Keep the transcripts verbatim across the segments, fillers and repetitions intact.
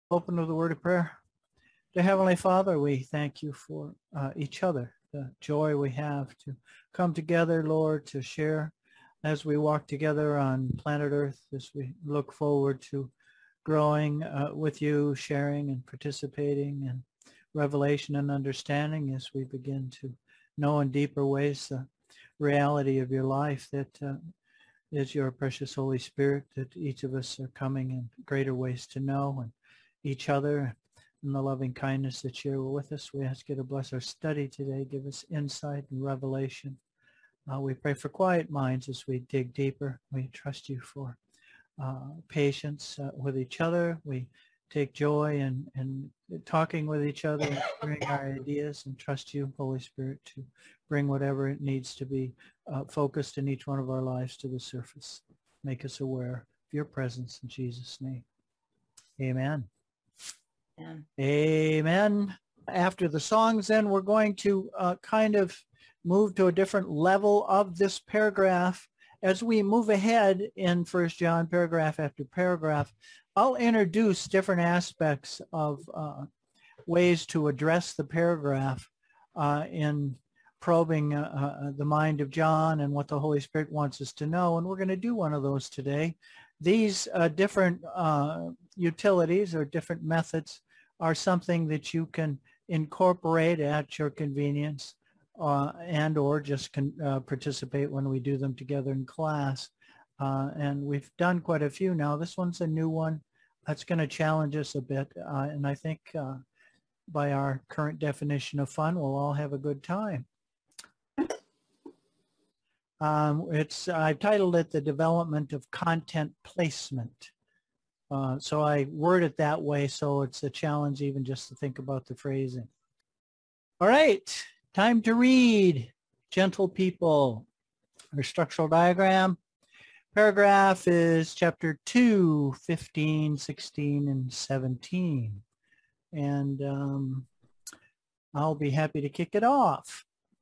Open with a word of prayer. Dear Heavenly Father, we thank you for uh, each other, the joy we have to come together, Lord, to share as we walk together on planet Earth, as we look forward to growing uh, with you, sharing and participating in revelation and understanding as we begin to know in deeper ways the reality of your life that uh, is your precious Holy Spirit, that each of us are coming in greater ways to know and each other and the loving kindness that you are with us. We ask you to bless our study today, give us insight and revelation. Uh, we pray for quiet minds as we dig deeper. We trust you for uh, patience uh, with each other. We take joy in, in talking with each other and sharing our ideas, and trust you, Holy Spirit, to bring whatever it needs to be uh, focused in each one of our lives to the surface. Make us aware of your presence in Jesus' name. Amen. Amen. Amen. After the songs, then we're going to uh, kind of move to a different level of this paragraph. As we move ahead in First John, paragraph after paragraph, I'll introduce different aspects of uh, ways to address the paragraph uh, in probing uh, uh, the mind of John and what the Holy Spirit wants us to know. And we're going to do one of those today. These uh, different uh, utilities or different methods are something that you can incorporate at your convenience uh, and or just can, uh, participate when we do them together in class. Uh, and we've done quite a few now. This one's a new one. That's going to challenge us a bit. Uh, and I think uh, by our current definition of fun, we'll all have a good time. Um, it's I've titled it The Development of Content Placement. Uh, so I word it that way, so it's a challenge even just to think about the phrasing. All right, time to read. Gentle people. Our structural diagram. Paragraph is chapter two, fifteen, sixteen, and seventeen. And um, I'll be happy to kick it off.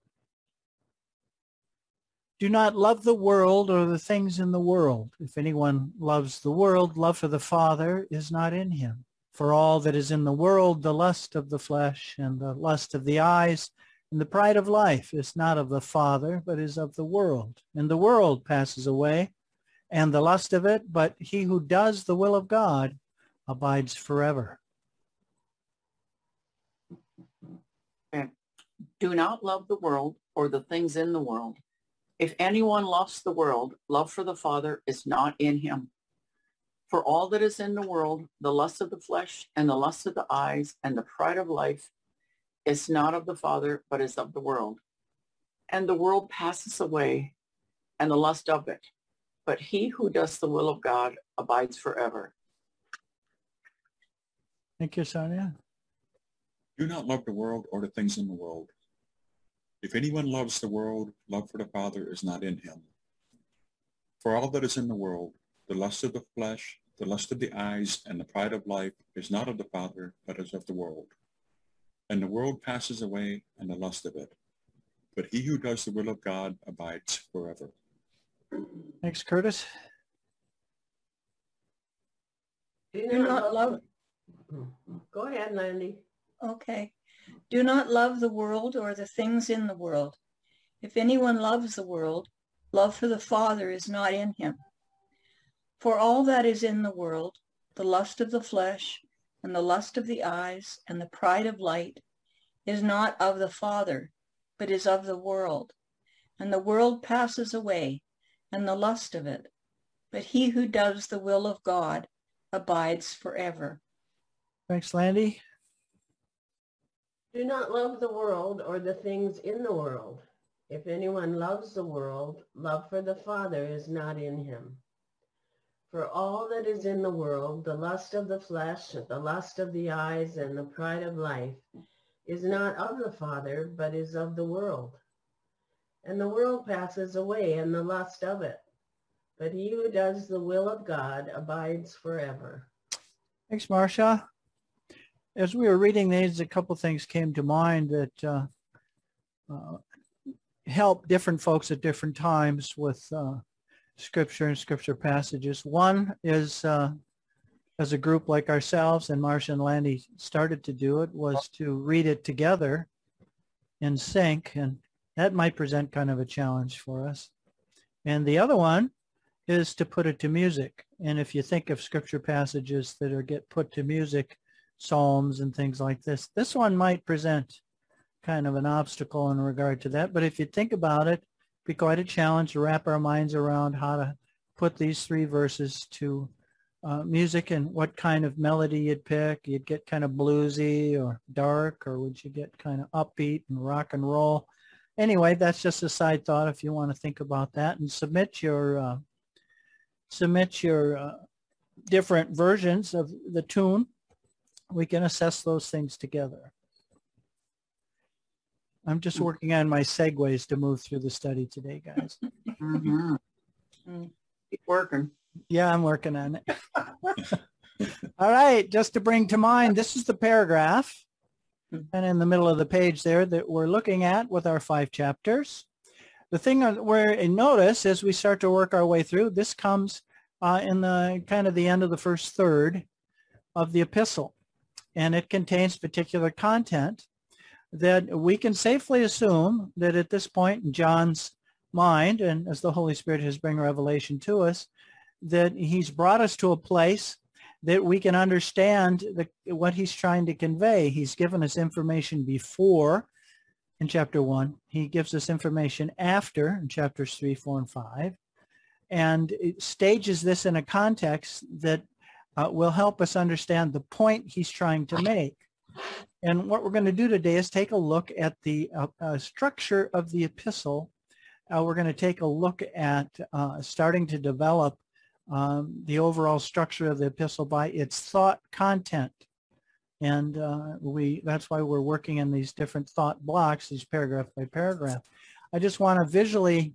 Do not love the world or the things in the world. If anyone loves the world, love for the Father is not in him. For all that is in the world, the lust of the flesh and the lust of the eyes and the pride of life is not of the Father, but is of the world. And the world passes away, and the lust of it, but he who does the will of God abides forever. Okay. Do not love the world or the things in the world. If anyone loves the world, love for the Father is not in him. For all that is in the world, the lust of the flesh and the lust of the eyes and the pride of life is not of the Father, but is of the world. And the world passes away and the lust of it. But he who does the will of God abides forever. Thank you, Sonia. Do not love the world or the things in the world. If anyone loves the world, love for the Father is not in him. For all that is in the world, the lust of the flesh, the lust of the eyes, and the pride of life is not of the Father, but is of the world. And the world passes away and the lust of it. But he who does the will of God abides forever. Thanks, Curtis. Do Do not love. Go ahead, Landy. Okay. Do not love the world or the things in the world. If anyone loves the world, love for the Father is not in him. For all that is in the world, the lust of the flesh and the lust of the eyes and the pride of light is not of the Father, but is of the world. And the world passes away and the lust of it. But he who does the will of God abides forever. Thanks, Landy. Do not love the world or the things in the world. If anyone loves the world, love for the Father is not in him. For all that is in the world, the lust of the flesh, the lust of the eyes, and the pride of life, is not of the Father, but is of the world. And the world passes away, and the lust of it. But he who does the will of God abides forever. Thanks, Marcia. As we were reading these, a couple things came to mind that uh, uh, help different folks at different times with uh, scripture and scripture passages. One is uh, as a group like ourselves, and Marcia and Landy started to do it, was to read it together in sync, and that might present kind of a challenge for us. And the other one is to put it to music. And if you think of scripture passages that are get put to music, psalms and things like this, this one might present kind of an obstacle in regard to that. But if you think about it, it'd be quite a challenge to wrap our minds around how to put these three verses to uh, music, and what kind of melody you'd pick. You'd get kind of bluesy or dark, or would you get kind of upbeat and rock and roll? Anyway, that's just a side thought if you want to think about that, and submit your uh, submit your uh, different versions of the tune. We can assess those things together. I'm just working on my segues to move through the study today, guys. Mm-hmm. Keep working. Yeah, I'm working on it. All right, just to bring to mind, this is the paragraph, and in the middle of the page there, that we're looking at with our five chapters. The thing where you notice as we start to work our way through, this comes uh, in the kind of the end of the first third of the epistle, and it contains particular content that we can safely assume that at this point in John's mind, and as the Holy Spirit has bring revelation to us, that he's brought us to a place that we can understand the, what he's trying to convey. He's given us information before in chapter one. He gives us information after in chapters three, four, and five, and it stages this in a context that uh, will help us understand the point he's trying to make. And what we're going to do today is take a look at the uh, uh, structure of the epistle. Uh, we're going to take a look at uh, starting to develop um, the overall structure of the epistle by its thought content. And uh, we that's why we're working in these different thought blocks, these paragraph by paragraph. I just want to visually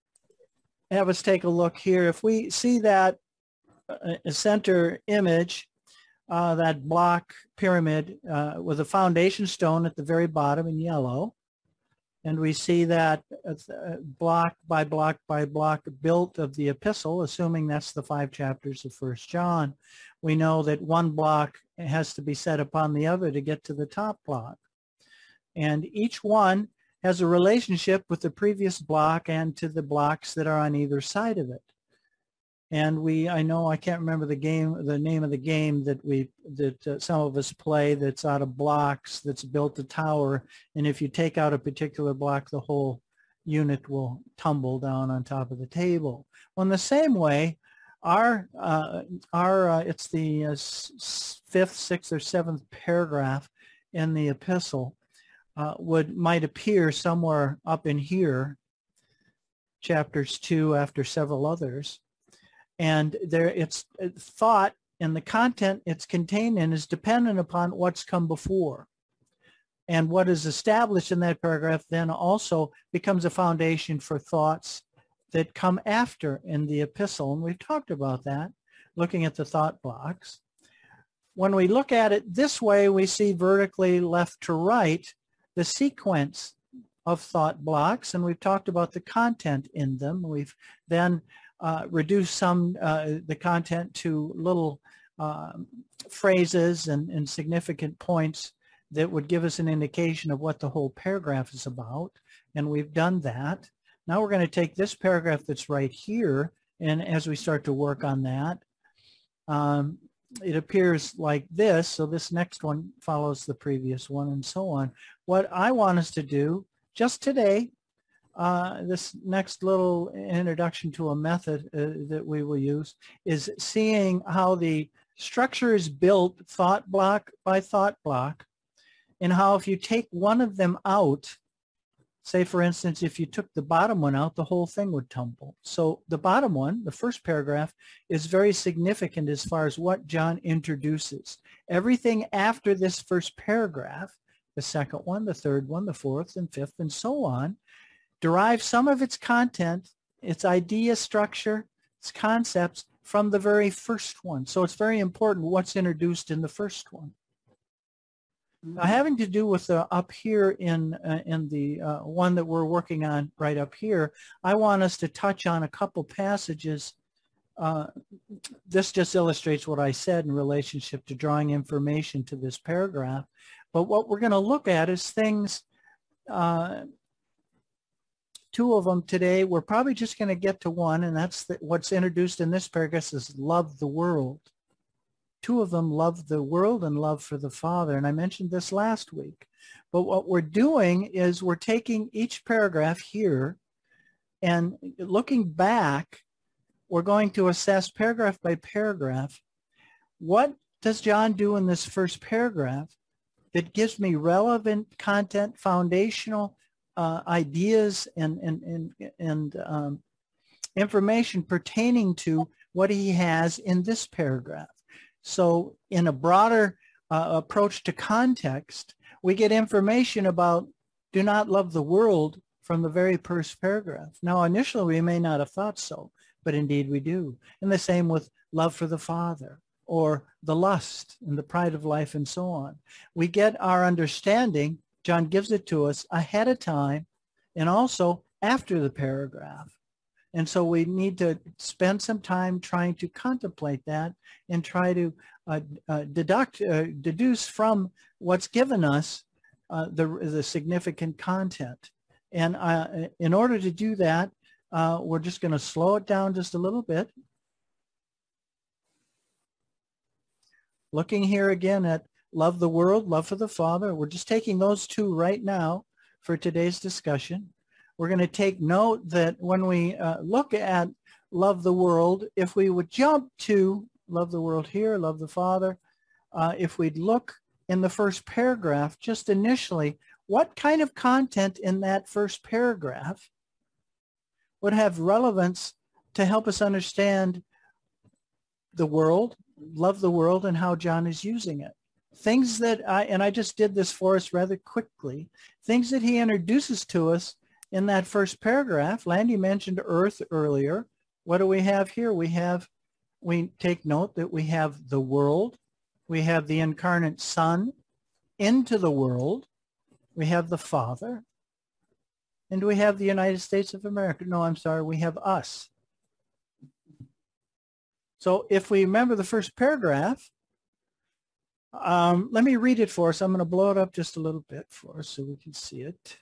have us take a look here. If we see that uh, center image, uh, that block pyramid uh, with a foundation stone at the very bottom in yellow, and we see that uh, block by block by block built of the epistle, assuming that's the five chapters of First John. We know that one block has to be set upon the other to get to the top block. And each one has a relationship with the previous block and to the blocks that are on either side of it. And we, I know, I can't remember the game, the name of the game that we, that uh, some of us play that's out of blocks, that's built a tower. And if you take out a particular block, the whole unit will tumble down on top of the table. Well, in the same way, our, uh, our uh, it's the uh, fifth, sixth, or seventh paragraph in the epistle uh, would, might appear somewhere up in here, chapters two after several others. And there, it's thought and the content it's contained in is dependent upon what's come before. And what is established in that paragraph then also becomes a foundation for thoughts that come after in the epistle. And we've talked about that, looking at the thought blocks. When we look at it this way, we see vertically left to right the sequence of thought blocks, and we've talked about the content in them. We've then Uh, reduce some, uh, the content to little uh, phrases and, and significant points that would give us an indication of what the whole paragraph is about. And we've done that. Now we're going to take this paragraph that's right here, and as we start to work on that, um, it appears like this. So this next one follows the previous one and so on. What I want us to do just today, Uh, this next little introduction to a method uh, that we will use is seeing how the structure is built thought block by thought block, and how if you take one of them out, say for instance, if you took the bottom one out, the whole thing would tumble. So the bottom one, the first paragraph, is very significant as far as what John introduces. Everything after this first paragraph, the second one, the third one, the fourth and fifth and so on, derive some of its content, its idea structure, its concepts from the very first one. So it's very important what's introduced in the first one. Mm-hmm. Now, having to do with the up here in uh, in the uh, one that we're working on right up here, I want us to touch on a couple passages uh, this just illustrates what I said in relationship to drawing information to this paragraph. But what we're going to look at is things, uh, two of them today. We're probably just going to get to one, and that's the, what's introduced in this paragraph is love the world. Two of them, love the world and love for the Father. And I mentioned this last week. But what we're doing is we're taking each paragraph here and looking back, we're going to assess paragraph by paragraph. What does John do in this first paragraph that gives me relevant content, foundational uh, ideas and, and, and, and um, information pertaining to what he has in this paragraph? So in a broader uh, approach to context, we get information about do not love the world from the very first paragraph. Now, initially, we may not have thought so, but indeed we do. And the same with love for the Father or the lust and the pride of life and so on. We get our understanding, John gives it to us ahead of time and also after the paragraph. And so we need to spend some time trying to contemplate that and try to uh, uh, deduct, uh, deduce from what's given us uh, the, the significant content. And uh, in order to do that, uh, we're just going to slow it down just a little bit. Looking here again at love the world, love for the Father. We're just taking those two right now for today's discussion. We're going to take note that when we uh, look at love the world, if we would jump to love the world here, love the Father, uh, if we'd look in the first paragraph, just initially, what kind of content in that first paragraph would have relevance to help us understand the world, love the world, and how John is using it? Things that I, and I just did this for us rather quickly, things that he introduces to us in that first paragraph. Landy mentioned earth earlier. What do we have here? We have, we take note that we have the world. We have the incarnate Son into the world. We have the Father. And we have the United States of America. No, I'm sorry. We have us. So if we remember the first paragraph, um, let me read it for us. I'm going to blow it up just a little bit for us so we can see it.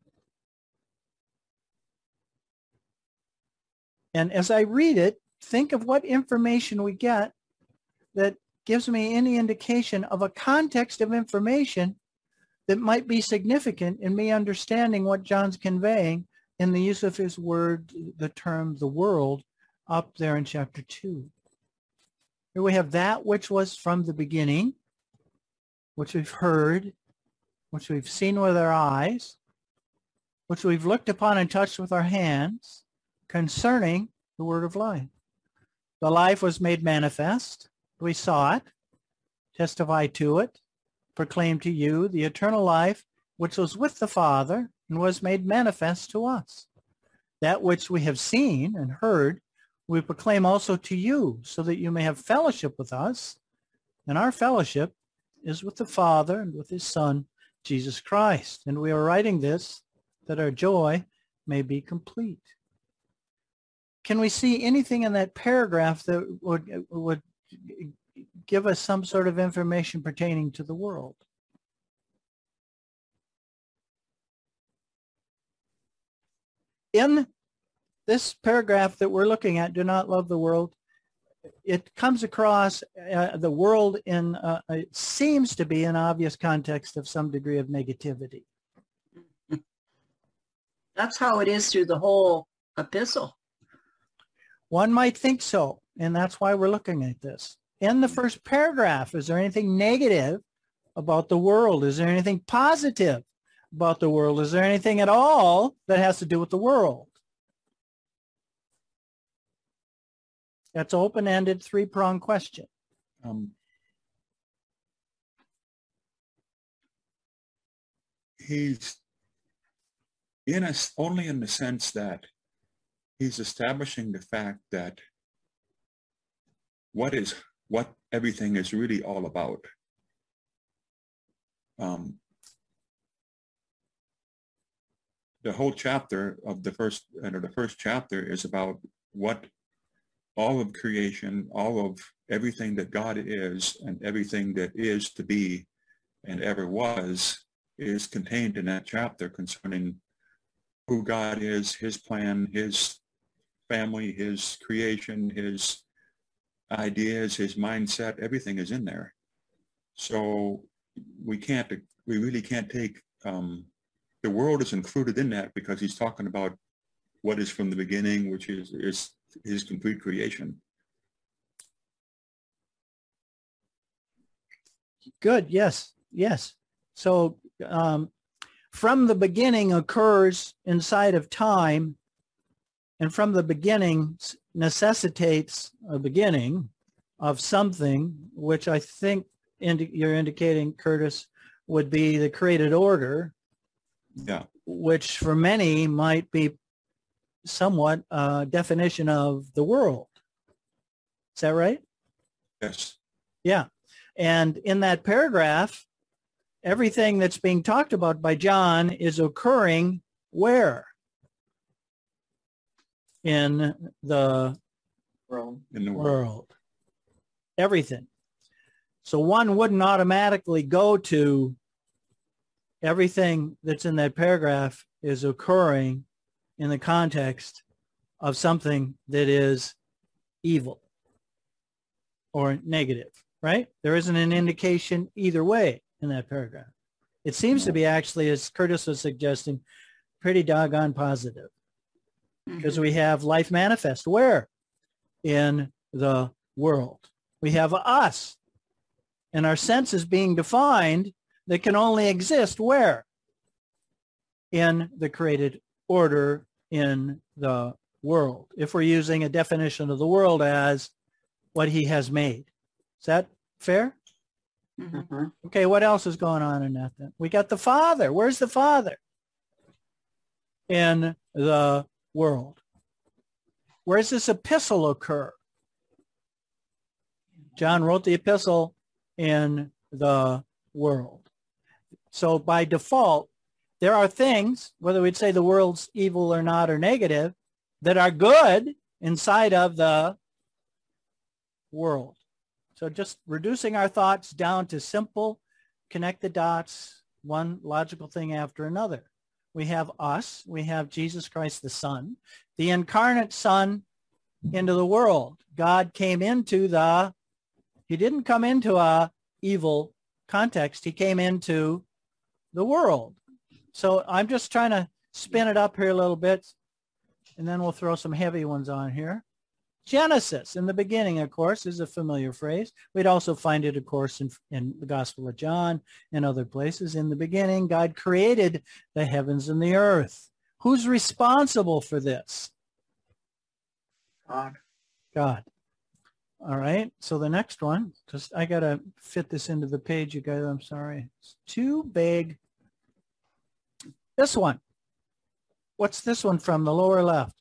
And as I read it, think of what information we get that gives me any indication of a context of information that might be significant in me understanding what John's conveying in the use of his word, the term the world, up there in chapter two. Here we have that which was from the beginning, which we've heard, which we've seen with our eyes, which we've looked upon and touched with our hands, concerning the word of life. The life was made manifest. We saw it, testify to it, proclaim to you the eternal life which was with the Father and was made manifest to us. That which we have seen and heard, we proclaim also to you, so that you may have fellowship with us. And our fellowship is with the Father and with his Son, Jesus Christ. And we are writing this that our joy may be complete. Can we see anything in that paragraph that would, would give us some sort of information pertaining to the world? In this paragraph that we're looking at, do not love the world, it comes across uh, the world in, uh, it seems to be an obvious context of some degree of negativity. That's how it is through the whole epistle. One might think so, and that's why we're looking at this. In the first paragraph, is there anything negative about the world? Is there anything positive about the world? Is there anything at all that has to do with the world? That's an open-ended, three-pronged question. Um, he's in us only in the sense that he's establishing the fact that what is what everything is really all about. Um, the whole chapter of the first, uh, the first chapter is about what all of creation, all of everything that God is and everything that is to be and ever was is contained in that chapter concerning who God is, his plan, his family, his creation, his ideas, his mindset, everything is in there. So we can't, we really can't take, um, the world is included in that because he's talking about what is from the beginning, which is, is his complete creation. Good. Yes. Yes. So um, from the beginning occurs inside of time, and from the beginning necessitates a beginning of something, which I think indi- you're indicating, Curtis, would be the created order. Yeah. Which for many might be somewhat a definition of the world. Is that right? Yes. Yeah. And in that paragraph, everything that's being talked about by John is occurring where? In the World. In the world. world. Everything. So one wouldn't automatically go to everything that's in that paragraph is occurring in the context of something that is evil or negative, right? There isn't an indication either way in that paragraph. It seems to be actually, as Curtis was suggesting, pretty doggone positive, because we have life manifest. Where? In the world. We have us and our senses being defined that can only exist where? In the created order in the world. If we're using a definition of the world as what he has made. Is that fair? Mm-hmm. Okay, what else is going on in that then? We got the Father. Where's the Father? In the world. Where does this epistle occur? John wrote the epistle in the world. So by default, there are things, whether we'd say the world's evil or not or negative, that are good inside of the world. So just reducing our thoughts down to simple, connect the dots, one logical thing after another. We have us, we have Jesus Christ the Son, the incarnate Son into the world. God came into the, he didn't come into a evil context, he came into the world. So I'm just trying to spin it up here a little bit, and then we'll throw some heavy ones on here. Genesis, in the beginning, of course, is a familiar phrase. We'd also find it, of course, in, in the Gospel of John and other places. In the beginning, God created the heavens and the earth. Who's responsible for this? God. God. All right. So the next one, just I got to fit this into the page, you guys. I'm sorry. It's too big. This one. What's this one from the lower left?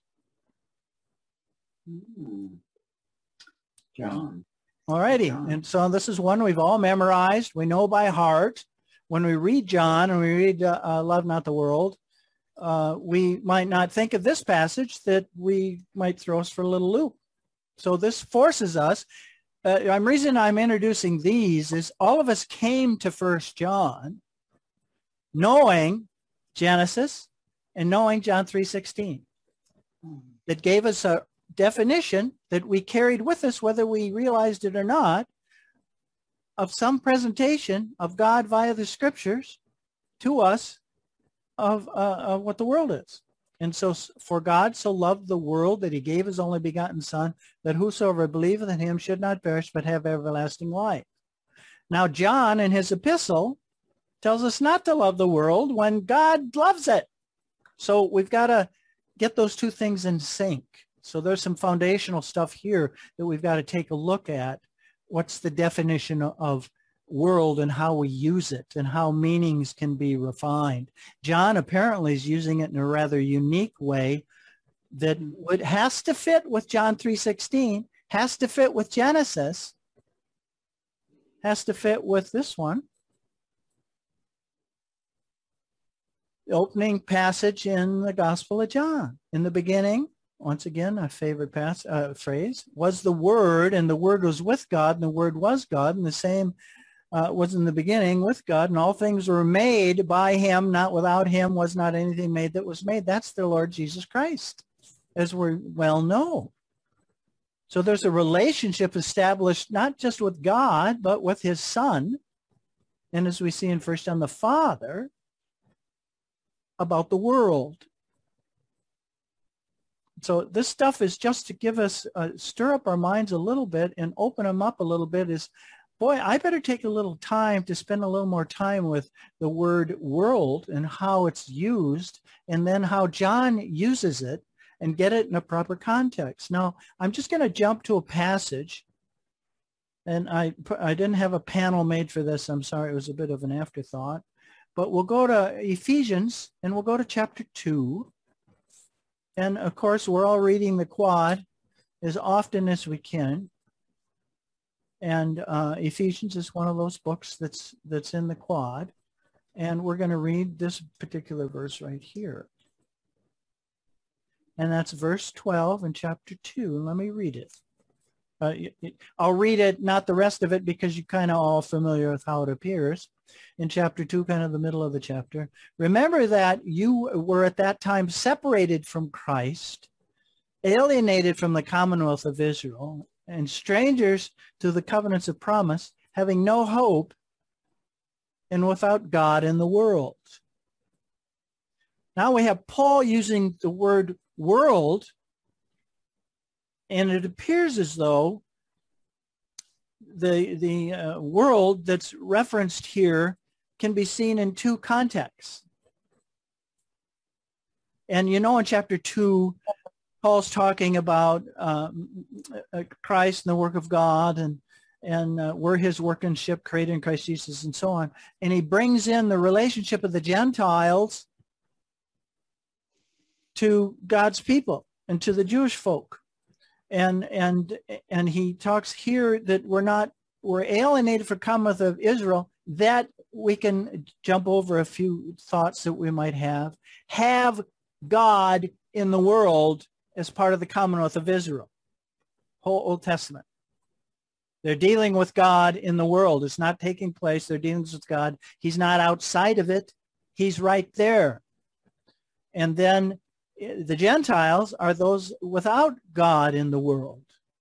Mm. John. All righty. John. And so this is one we've all memorized. We know by heart. When we read John and we read uh, uh, Love Not the World, uh, we might not think of this passage that we might throw us for a little loop. So this forces us. Uh, the reason I'm introducing these is all of us came to First John knowing Genesis and knowing John three sixteen. That gave us a definition that we carried with us, whether we realized it or not, of some presentation of God via the scriptures to us of, uh, of what the world is. And so, for God so loved the world that he gave his only begotten Son, that whosoever believeth in him should not perish, but have everlasting life. Now, John in his epistle tells us not to love the world when God loves it. So we've got to get those two things in sync. So there's some foundational stuff here that we've got to take a look at. What's the definition of world and how we use it and how meanings can be refined? John apparently is using it in a rather unique way that would, has to fit with John three sixteen, has to fit with Genesis, has to fit with this one. The opening passage in the Gospel of John. In the beginning once again, a favorite pass, uh, phrase, was the Word, and the Word was with God, and the Word was God, and the same uh, was in the beginning with God, and all things were made by him, not without him was not anything made that was made. That's the Lord Jesus Christ, as we well know. So there's a relationship established not just with God, but with his Son, and as we see in First John, the Father, about the world. So this stuff is just to give us, uh, stir up our minds a little bit and open them up a little bit. Is, boy, I better take a little time to spend a little more time with the word world and how it's used, and then how John uses it and get it in a proper context. Now, I'm just going to jump to a passage, and I, I didn't have a panel made for this. I'm sorry, it was a bit of an afterthought. But we'll go to Ephesians, and we'll go to chapter two. And, of course, we're all reading the quad as often as we can. And uh, Ephesians is one of those books that's, that's in the quad. And we're going to read this particular verse right here. And that's verse twelve in chapter two. Let me read it. Uh, I'll read it, not the rest of it, because you're kind of all familiar with how it appears. In chapter two, kind of the middle of the chapter. Remember that you were at that time separated from Christ, alienated from the commonwealth of Israel, and strangers to the covenants of promise, having no hope and without God in the world. Now we have Paul using the word world, and it appears as though the, the uh, world that's referenced here can be seen in two contexts. And you know, in chapter two, Paul's talking about um, Christ and the work of God, and, and uh, we're his workmanship created in Christ Jesus, and so on. And he brings in the relationship of the Gentiles to God's people and to the Jewish folk. And, and, and he talks here that we're not, we're alienated from the commonwealth of Israel, that we can jump over a few thoughts that we might have. Have God in the world as part of the commonwealth of Israel. Whole Old Testament. They're dealing with God in the world. It's not taking place. They're dealing with God. He's not outside of it. He's right there. And then the Gentiles are those without God in the world.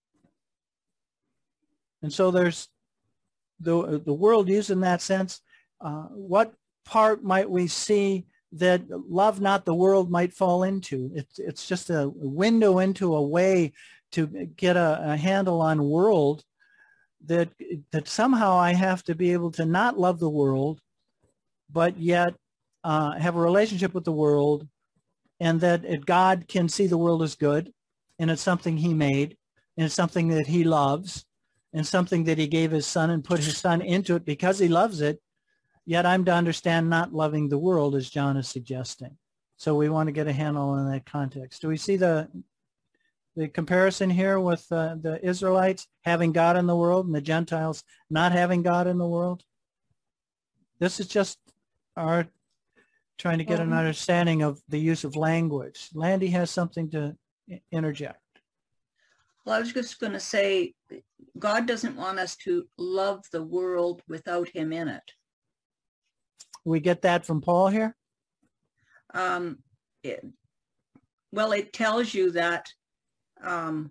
And so there's the, the world used in that sense. Uh, what part might we see that love not the world might fall into? It's, it's just a window into a way to get a, a handle on world, that, that somehow I have to be able to not love the world, but yet uh, have a relationship with the world, and that it, God can see the world as good, and it's something he made, and it's something that he loves, and something that he gave his Son and put his Son into it because he loves it. Yet I'm to understand not loving the world, as John is suggesting. So we want to get a handle on that context. Do we see the, the comparison here with uh, the Israelites having God in the world and the Gentiles not having God in the world? This is just our trying to get an understanding of the use of language. Landy has something to interject. Well, I was just going to say, God doesn't want us to love the world without him in it. We get that from Paul here? Um, it, well, it tells you that um,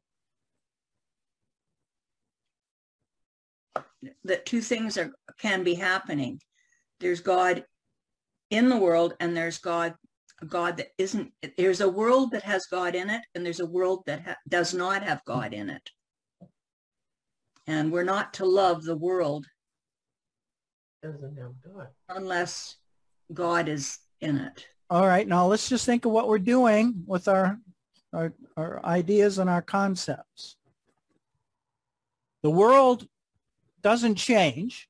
that two things are can be happening. There's God in the world, and there's God, God that isn't. There's a world that has God in it, and there's a world that ha does not have God in it. And we're not to love the world Doesn't have God unless God is in it. All right, now let's just think of what we're doing with our, our, our ideas and our concepts. The world doesn't change,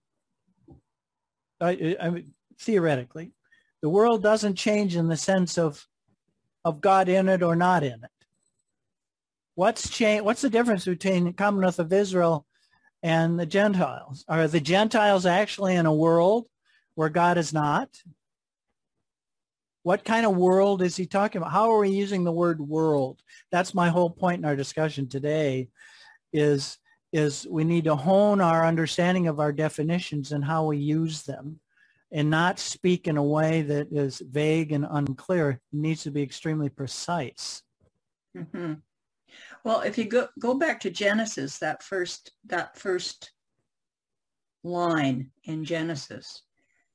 I, I mean, theoretically. The world doesn't change in the sense of, of God in it or not in it. What's change? What's the difference between the Commonwealth of Israel and the Gentiles? Are the Gentiles actually in a world where God is not? What kind of world is he talking about? How are we using the word world? That's my whole point in our discussion today, is, is we need to hone our understanding of our definitions and how we use them, and not speak in a way that is vague and unclear. It needs to be extremely precise. Mm-hmm. Well, if you go, go back to Genesis, that first, that first line in Genesis,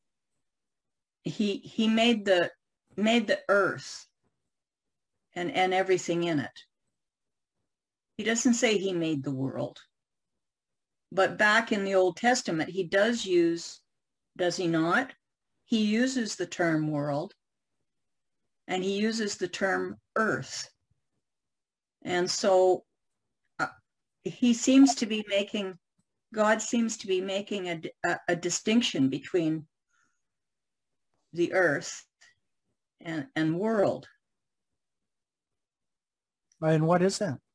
he, he made the, made the earth and, and everything in it. He doesn't say he made the world. But back in the Old Testament, he does use, does he not? He uses the term world, and he uses the term earth. And so uh, he seems to be making, God seems to be making a, a, a distinction between the earth and, and world. And what is that?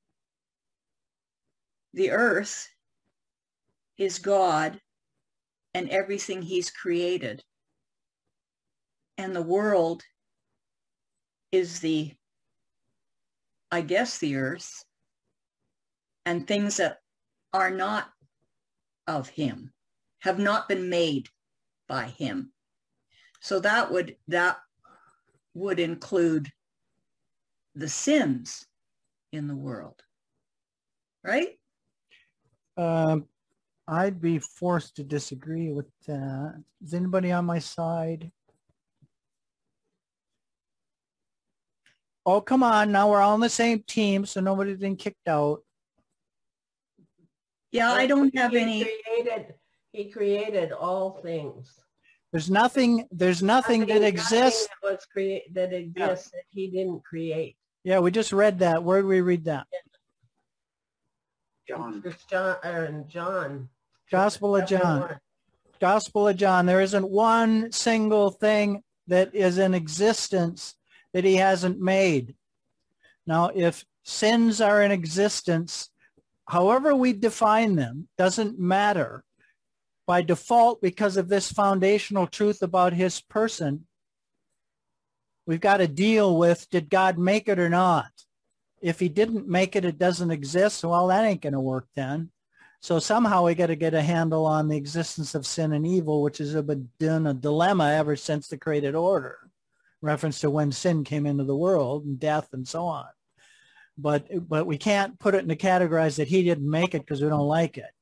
The earth is God and everything he's created. And the world is the, I guess, the earth and things that are not of him, have not been made by him. So that would, that would include the sins in the world, right? Um, I'd be forced to disagree with that. Is anybody on my side? Oh, come on. Now we're all on the same team, so nobody's been kicked out. Yeah, I don't have he any. Created, he created all things. There's nothing, there's nothing, nothing that exists. Nothing that was create that exists yeah. that he didn't create. Yeah, we just read that. Where did we read that? John. It's John, uh, John. Gospel of John. Gospel of John. There isn't one single thing that is in existence that he hasn't made. Now, if sins are in existence, however we define them, doesn't matter. By default, because of this foundational truth about his person, we've got to deal with, did God make it or not? If he didn't make it, it doesn't exist. Well, that ain't going to work then. So somehow we got to get a handle on the existence of sin and evil, which has been a dilemma ever since the created order. Reference to when sin came into the world and death and so on. But, but we can't put it in the categories that he didn't make it because we don't like it.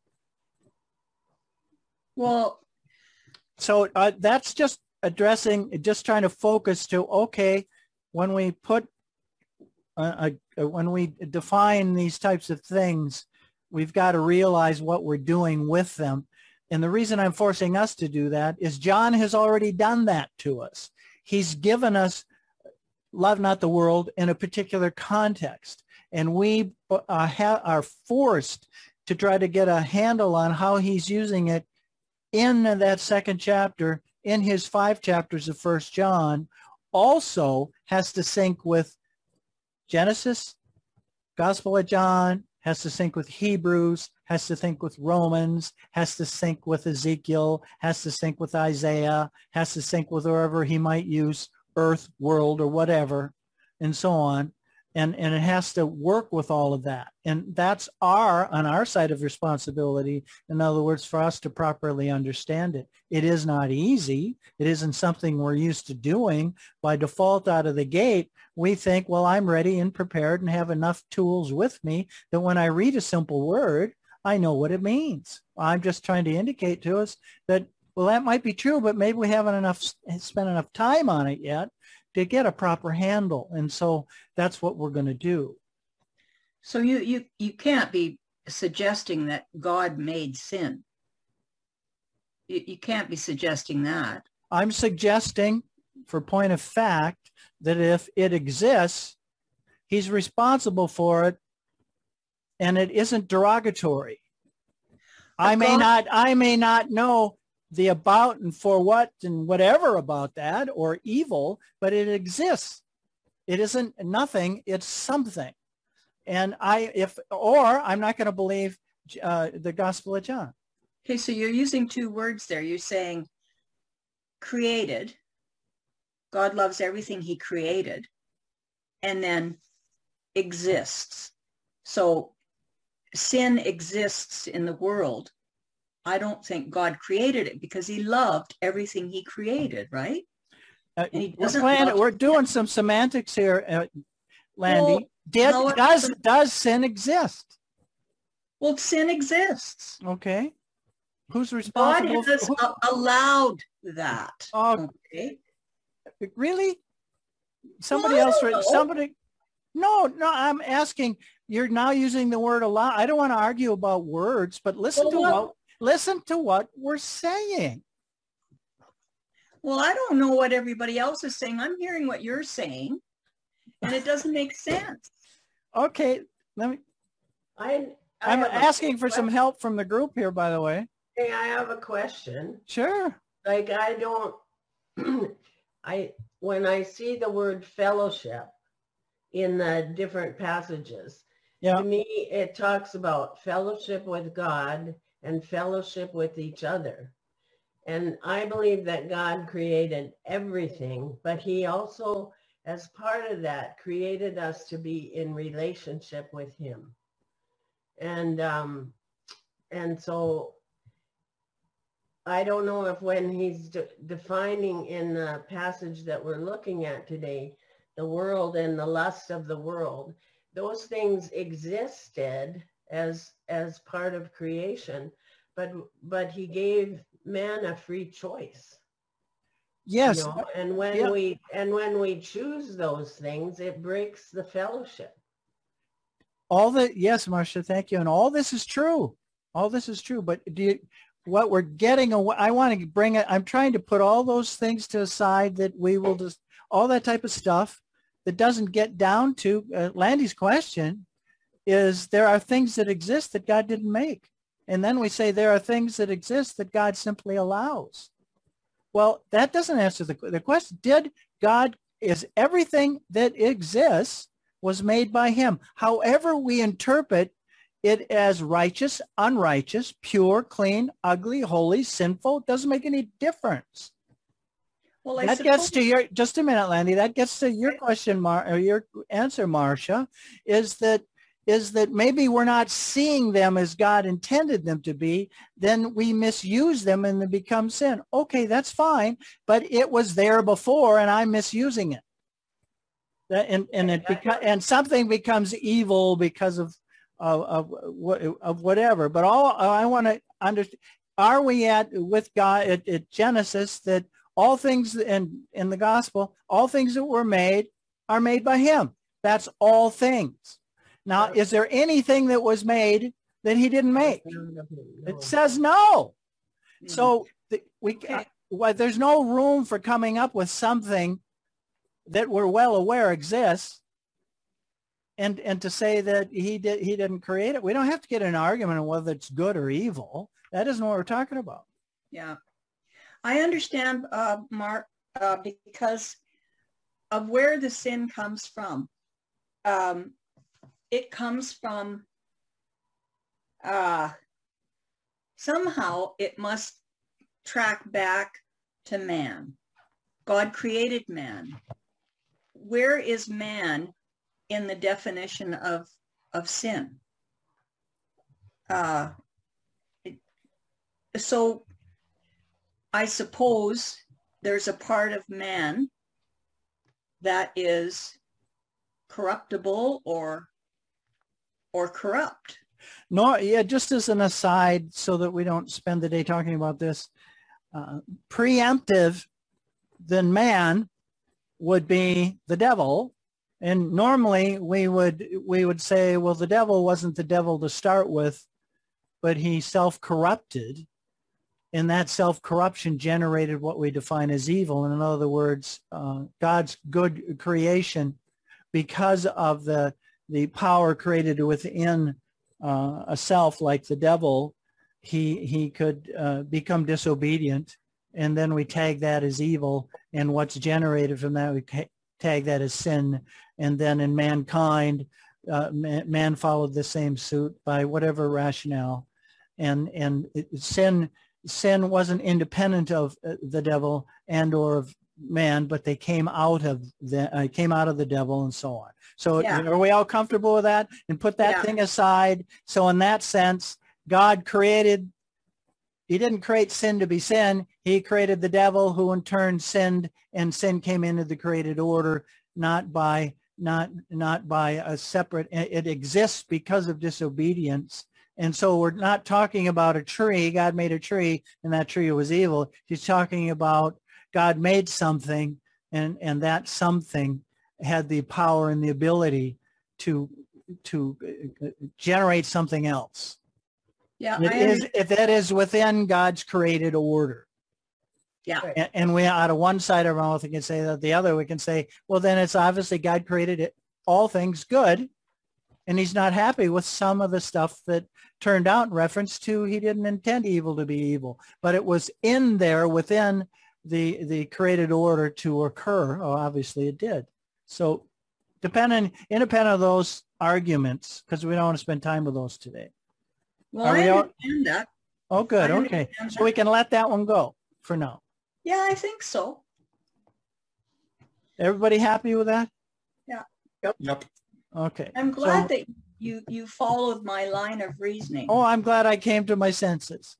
Well, so uh, that's just addressing, just trying to focus to, okay, when we put, uh, uh, when we define these types of things, we've got to realize what we're doing with them. And the reason I'm forcing us to do that is John has already done that to us. He's given us love not the world in a particular context. And we uh, ha are forced to try to get a handle on how he's using it in that second chapter, in his five chapters of First John. Also has to sync with Genesis, Gospel of John, has to sync with Hebrews, has to sync with Romans, has to sync with Ezekiel, has to sync with Isaiah, has to sync with wherever he might use earth, world, or whatever, and so on. And, and it has to work with all of that. And that's our, on our side of responsibility, in other words, for us to properly understand it. It is not easy. It isn't something we're used to doing. By default out of the gate, we think, well, I'm ready and prepared and have enough tools with me that when I read a simple word, I know what it means. I'm just trying to indicate to us that, well, that might be true, but maybe we haven't enough spent enough time on it yet to get a proper handle. And so that's what we're going to do. So you, you, you can't be suggesting that God made sin. You, you can't be suggesting that. I'm suggesting, for point of fact, that if it exists, he's responsible for it, and it isn't derogatory. I may not, I may not know the about and for what and whatever about that or evil, but it exists. It isn't nothing, it's something. And I, if, or I'm not going to believe uh, the Gospel of John. Okay, so you're using two words there. You're saying created God loves everything he created and then exists. So sin exists in the world. I don't think God created it because he loved everything he created, right? Uh, And he we're, doesn't playing, love we're doing some semantics here, uh, Landy. Well, Did, how it- does, does sin exist? Well, sin exists. Okay. Who's God responsible? has who- a- allowed that. Oh, Okay. really? Somebody Well, I else, don't know. somebody, no, no, I'm asking, you're now using the word allow. I don't want to argue about words, but listen Well, to what- what, listen to what we're saying. Well, I don't know what everybody else is saying. I'm hearing what you're saying, and it doesn't make sense. Okay, let me, I, I I'm have a asking for some question. help from the group here, by the way. Hey, I have a question. Sure. Like I don't, I, when I see the word fellowship in the different passages, Yeah. to me, it talks about fellowship with God and fellowship with each other. And I believe that God created everything, but he also, as part of that, created us to be in relationship with him. And, um, and so I don't know if when he's de- defining in the passage that we're looking at today, the world and the lust of the world, those things existed as as part of creation, but but he gave man a free choice. Yes. You know? And when Yeah. we and when we choose those things, it breaks the fellowship. All the, yes, Marcia, thank you. And all this is true. All this is true. But do you, what we're getting away, I want to bring it, I'm trying to put all those things to the side that we will just, all that type of stuff that doesn't get down to, uh, Landy's question is there are things that exist that God didn't make. And then we say there are things that exist that God simply allows. Well, that doesn't answer the, the question. Did God, is everything that exists was made by him? However we interpret it as righteous, unrighteous, pure, clean, ugly, holy, sinful, doesn't make any difference. Well, I That suppose, gets to your, just a minute, Landy, that gets to your question, Mar, or your answer, Marcia, is that, is that maybe we're not seeing them as God intended them to be, then we misuse them and they become sin. Okay, that's fine, but it was there before and I'm misusing it. That, and and it beca- and something becomes evil because of of of, of whatever. But all I want to understand: are we at with God at, at Genesis that all things in in the gospel, all things that were made are made by him? That's all things. Now, is there anything that was made that he didn't make? It says no. So the, we Okay. well, there's no room for coming up with something that we're well aware exists, and and to say that he did he didn't create it. We don't have to get in an argument on whether it's good or evil. That isn't what we're talking about. yeah. I understand, uh, Mark, uh, because of where the sin comes from. Um, it comes from, uh, somehow it must track back to man. God created man. Where is man in the definition of, of sin? Uh, so I suppose there's a part of man that is corruptible or or corrupt. No, yeah, just as an aside, so that we don't spend the day talking about this, uh, preemptive than man would be the devil. And normally we would we would say, well, the devil wasn't the devil to start with, but he self-corrupted. And that self-corruption generated what we define as evil. And in other words, uh, God's good creation, because of the the power created within uh, a self like the devil, he he could uh, become disobedient. And then we tag that as evil. And what's generated from that, we tag that as sin. And then in mankind, uh, man, man followed the same suit by whatever rationale. And, and it, sin... sin wasn't independent of the devil and or of man, but they came out of the uh, came out of the devil and so on. So Yeah. are we all comfortable with that? And put that Yeah. thing aside. So in that sense, God created, he didn't create sin to be sin. He created the devil, who in turn sinned, and sin came into the created order, not by not not by a separate, it exists because of disobedience. And so we're not talking about a tree. God made a tree and that tree was evil. He's talking about God made something, and, and that something had the power and the ability to to generate something else. Yeah. It I is, understand. if that is within God's created order. Yeah. And, and we, out of one side of our mouth, we can say that. The other, we can say, well, then it's obviously God created it, all things good, and he's not happy with some of the stuff that turned out in reference to he didn't intend evil to be evil, but it was in there within the the created order to occur. Oh, obviously it did. So depending, independent of those arguments, because we don't want to spend time with those today. Well, Are I we all- understand that. Oh, good. I Okay. understand So we can let that one go for now. Yeah, I think so. Everybody happy with that? Yep. Okay. I'm So- glad that you you followed my line of reasoning. Oh, I'm glad I came to my senses.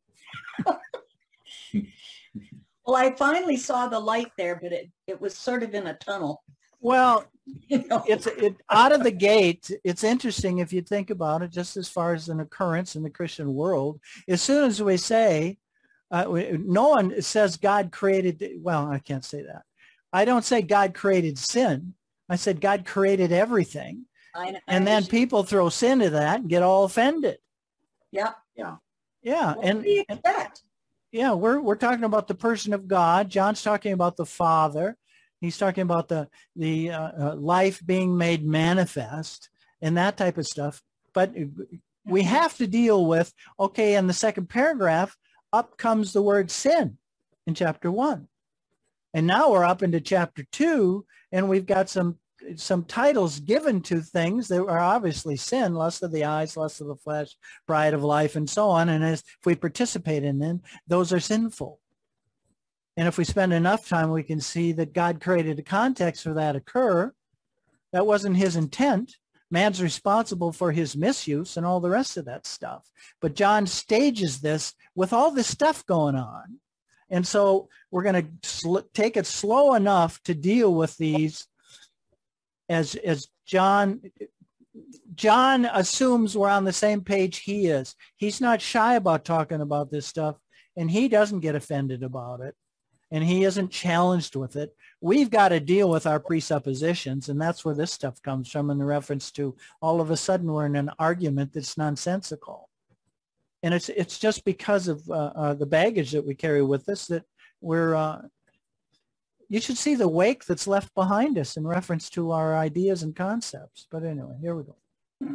Well, I finally saw the light there, but it, it was sort of in a tunnel. Well, You know? it's it out of the gate. It's interesting if you think about it, just as far as an occurrence in the Christian world. As soon as we say, uh, we, no one says God created, well, I can't say that. I don't say God created sin. I said God created everything. I, I And then understand. people throw sin to that and get all offended. Yeah. Yeah. What And, do you and expect? yeah, we're we're talking about the person of God. John's talking about the Father. He's talking about the the uh, uh, life being made manifest and that type of stuff. But we have to deal with, okay, in the second paragraph, up comes the word sin in chapter one. And now we're up into chapter two, and we've got some some titles given to things that are obviously sin: lust of the eyes, lust of the flesh, pride of life, and so on. And as if we participate in them, those are sinful. And if we spend enough time, we can see that God created a context for that occur. That wasn't his intent. Man's responsible for his misuse and all the rest of that stuff. But John stages this with all this stuff going on. And so we're going to sl- take it slow enough to deal with these as as John John assumes we're on the same page he is. He's not shy about talking about this stuff, and he doesn't get offended about it, and he isn't challenged with it. We've got to deal with our presuppositions, and that's where this stuff comes from in the reference to all of a sudden we're in an argument that's nonsensical. And it's it's just because of uh, uh, the baggage that we carry with us that we're, uh, you should see the wake that's left behind us in reference to our ideas and concepts. But anyway, here we go.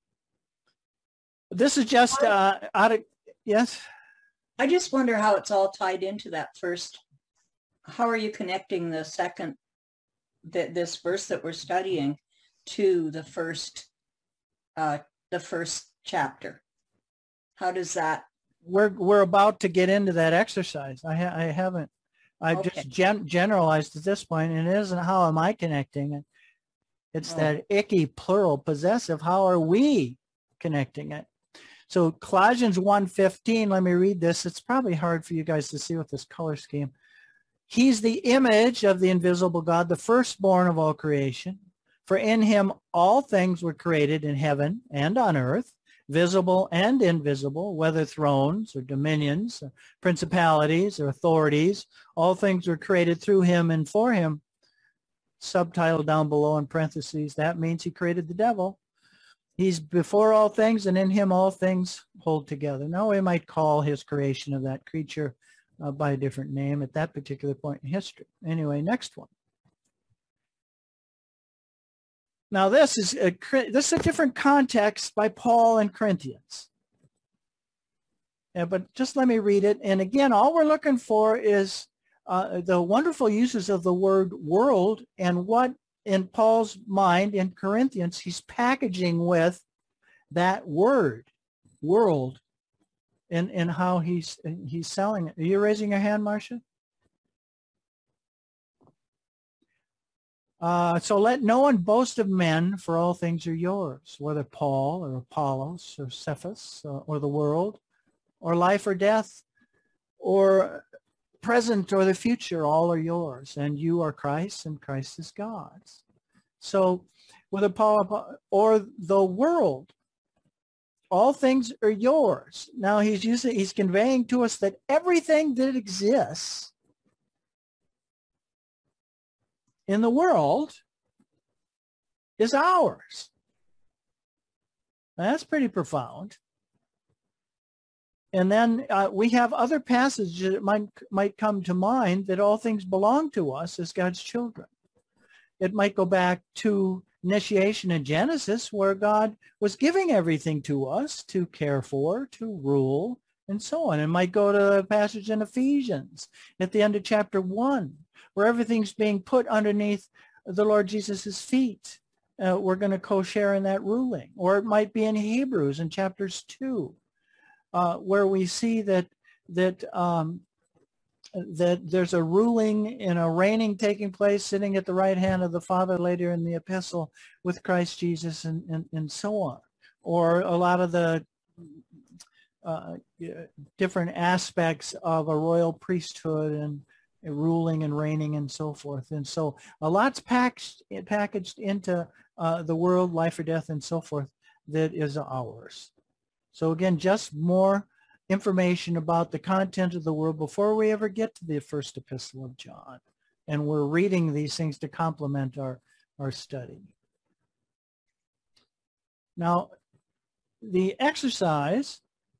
This is just uh, out of, yes? I just wonder how it's all tied into that first. How are you connecting the second, that this verse that we're studying to the first, uh, the first chapter? How does that? We're we're about to get into that exercise. I ha- I haven't. I've Okay. just gen- generalized at this point, and it isn't how am I connecting it. It's Oh. that icky plural possessive. How are we connecting it? So Colossians one fifteen, let me read this. It's probably hard for you guys to see with this color scheme. He's the image of the invisible God, the firstborn of all creation. For in him all things were created in heaven and on earth, visible and invisible, whether thrones or dominions, or principalities or authorities. All things were created through him and for him. Subtitle down below in parentheses, that means he created the devil. He's before all things, and in him all things hold together. Now we might call his creation of that creature uh, by a different name at that particular point in history. Anyway, next one. Now this is a, this is a different context by Paul in Corinthians. Yeah, but just let me read it. And again, all we're looking for is uh, the wonderful uses of the word world and what in Paul's mind in Corinthians he's packaging with that word, world, and, and how he's he's selling it. Are you raising your hand, Marcia? Uh, so let no one boast of men, for all things are yours, whether Paul or Apollos or Cephas uh, or the world, or life or death, or present or the future, all are yours, and you are Christ, and Christ is God's. So whether Paul or the world, all things are yours. Now he's using, he's conveying to us that everything that exists in the world is ours. That's pretty profound. And then uh, we have other passages that might, might come to mind that all things belong to us as God's children. It might go back to initiation in Genesis, where God was giving everything to us to care for, to rule, and so on. It might go to a passage in Ephesians at the end of chapter one, where everything's being put underneath the Lord Jesus' feet. Uh, we're going to co-share in that ruling. Or it might be in Hebrews in chapters two, uh, where we see that that um, that there's a ruling and a reigning taking place, sitting at the right hand of the Father later in the epistle with Christ Jesus, and, and, and so on. Or a lot of the uh, different aspects of a royal priesthood and ruling and reigning and so forth. And so a lot's packaged, packaged into uh, the world, life or death and so forth, that is ours. So again, just more information about the content of the world before we ever get to the first epistle of John. And we're reading these things to complement our, our study. Now, the exercise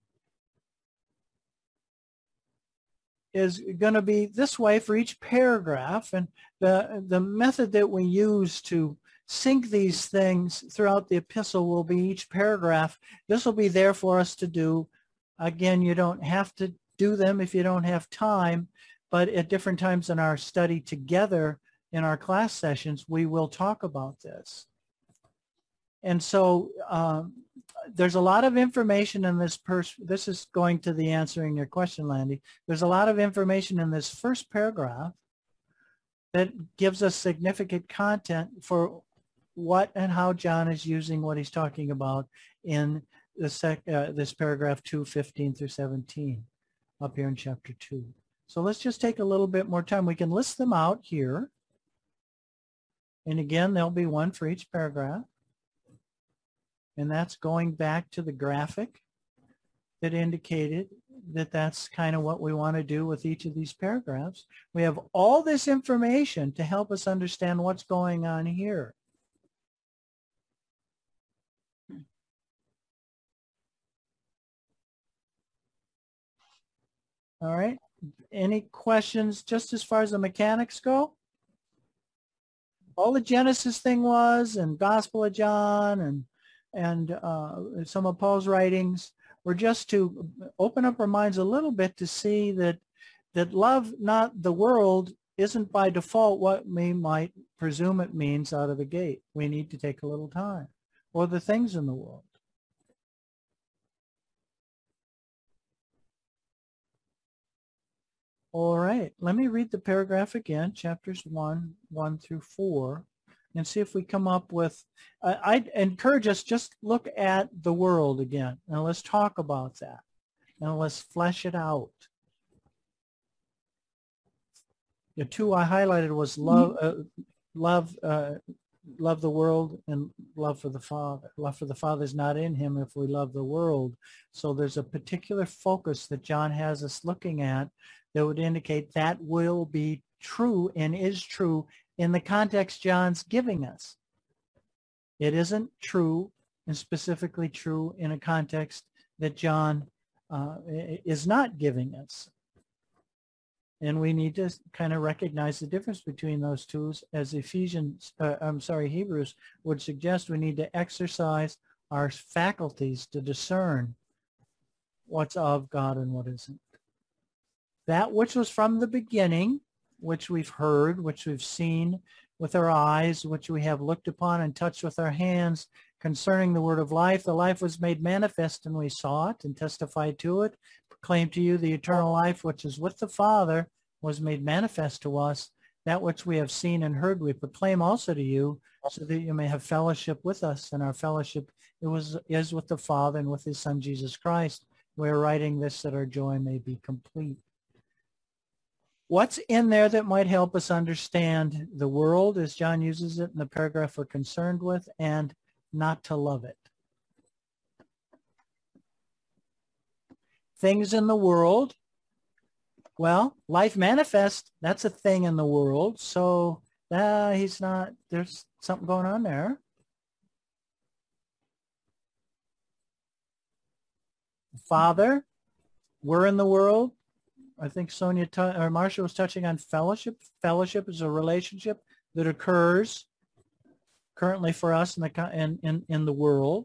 is going to be this way for each paragraph, and the the method that we use to sync these things throughout the epistle will be each paragraph. This will be there for us to do. Again, you don't have to do them if you don't have time, but at different times in our study together in our class sessions, we will talk about this. And so um, there's a lot of information in this pers- this is going to the answering your question, Landy. There's a lot of information in this first paragraph that gives us significant content for what and how John is using what he's talking about in the sec, uh, this paragraph two, fifteen through seventeen up here in chapter two. So let's just take a little bit more time. We can list them out here. And again, there'll be one for each paragraph. And that's going back to the graphic that indicated that that's kind of what we want to do with each of these paragraphs. We have all this information to help us understand what's going on here. All right. Any questions just as far as the mechanics go? All the Genesis thing was, and Gospel of John, and and uh, some of Paul's writings were just to open up our minds a little bit to see that that love not the world isn't by default what we might presume it means out of the gate. We need to take a little time. Or the things in the world. All right, let me read the paragraph again, chapters one, one through four, and see if we come up with, uh, I'd encourage us just look at the world again, and let's talk about that, and let's flesh it out. The two I highlighted was love, uh, love, uh, love the world, and love for the Father. Love for the Father is not in him if we love the world. So there's a particular focus that John has us looking at that would indicate that will be true and is true in the context John's giving us. It isn't true and specifically true in a context that John uh, is not giving us. And we need to kind of recognize the difference between those two, as Ephesians, uh, I'm sorry, Hebrews would suggest. We need to exercise our faculties to discern what's of God and what isn't. That which was from the beginning, which we've heard, which we've seen with our eyes, which we have looked upon and touched with our hands, concerning the word of life. The life was made manifest, and we saw it and testified to it, proclaimed to you the eternal life which is with the Father was made manifest to us, that which we have seen and heard we proclaim also to you, so that you may have fellowship with us. And our fellowship it was is with the Father and with his Son, Jesus Christ. We're writing this that our joy may be complete. What's in there that might help us understand the world, as John uses it in the paragraph we're concerned with, and not to love it? Things in the world. Well, life manifest, that's a thing in the world. So uh, he's not, there's something going on there. Father, we're in the world. I think Sonia or Marcia was touching on fellowship. Fellowship is a relationship that occurs currently for us in the in in, in the world.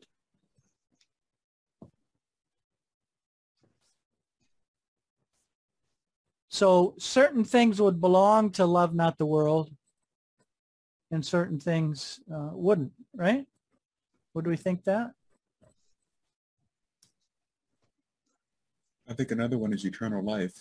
So certain things would belong to love not the world, and certain things uh, wouldn't, right? Would we think that? I think another one is eternal life.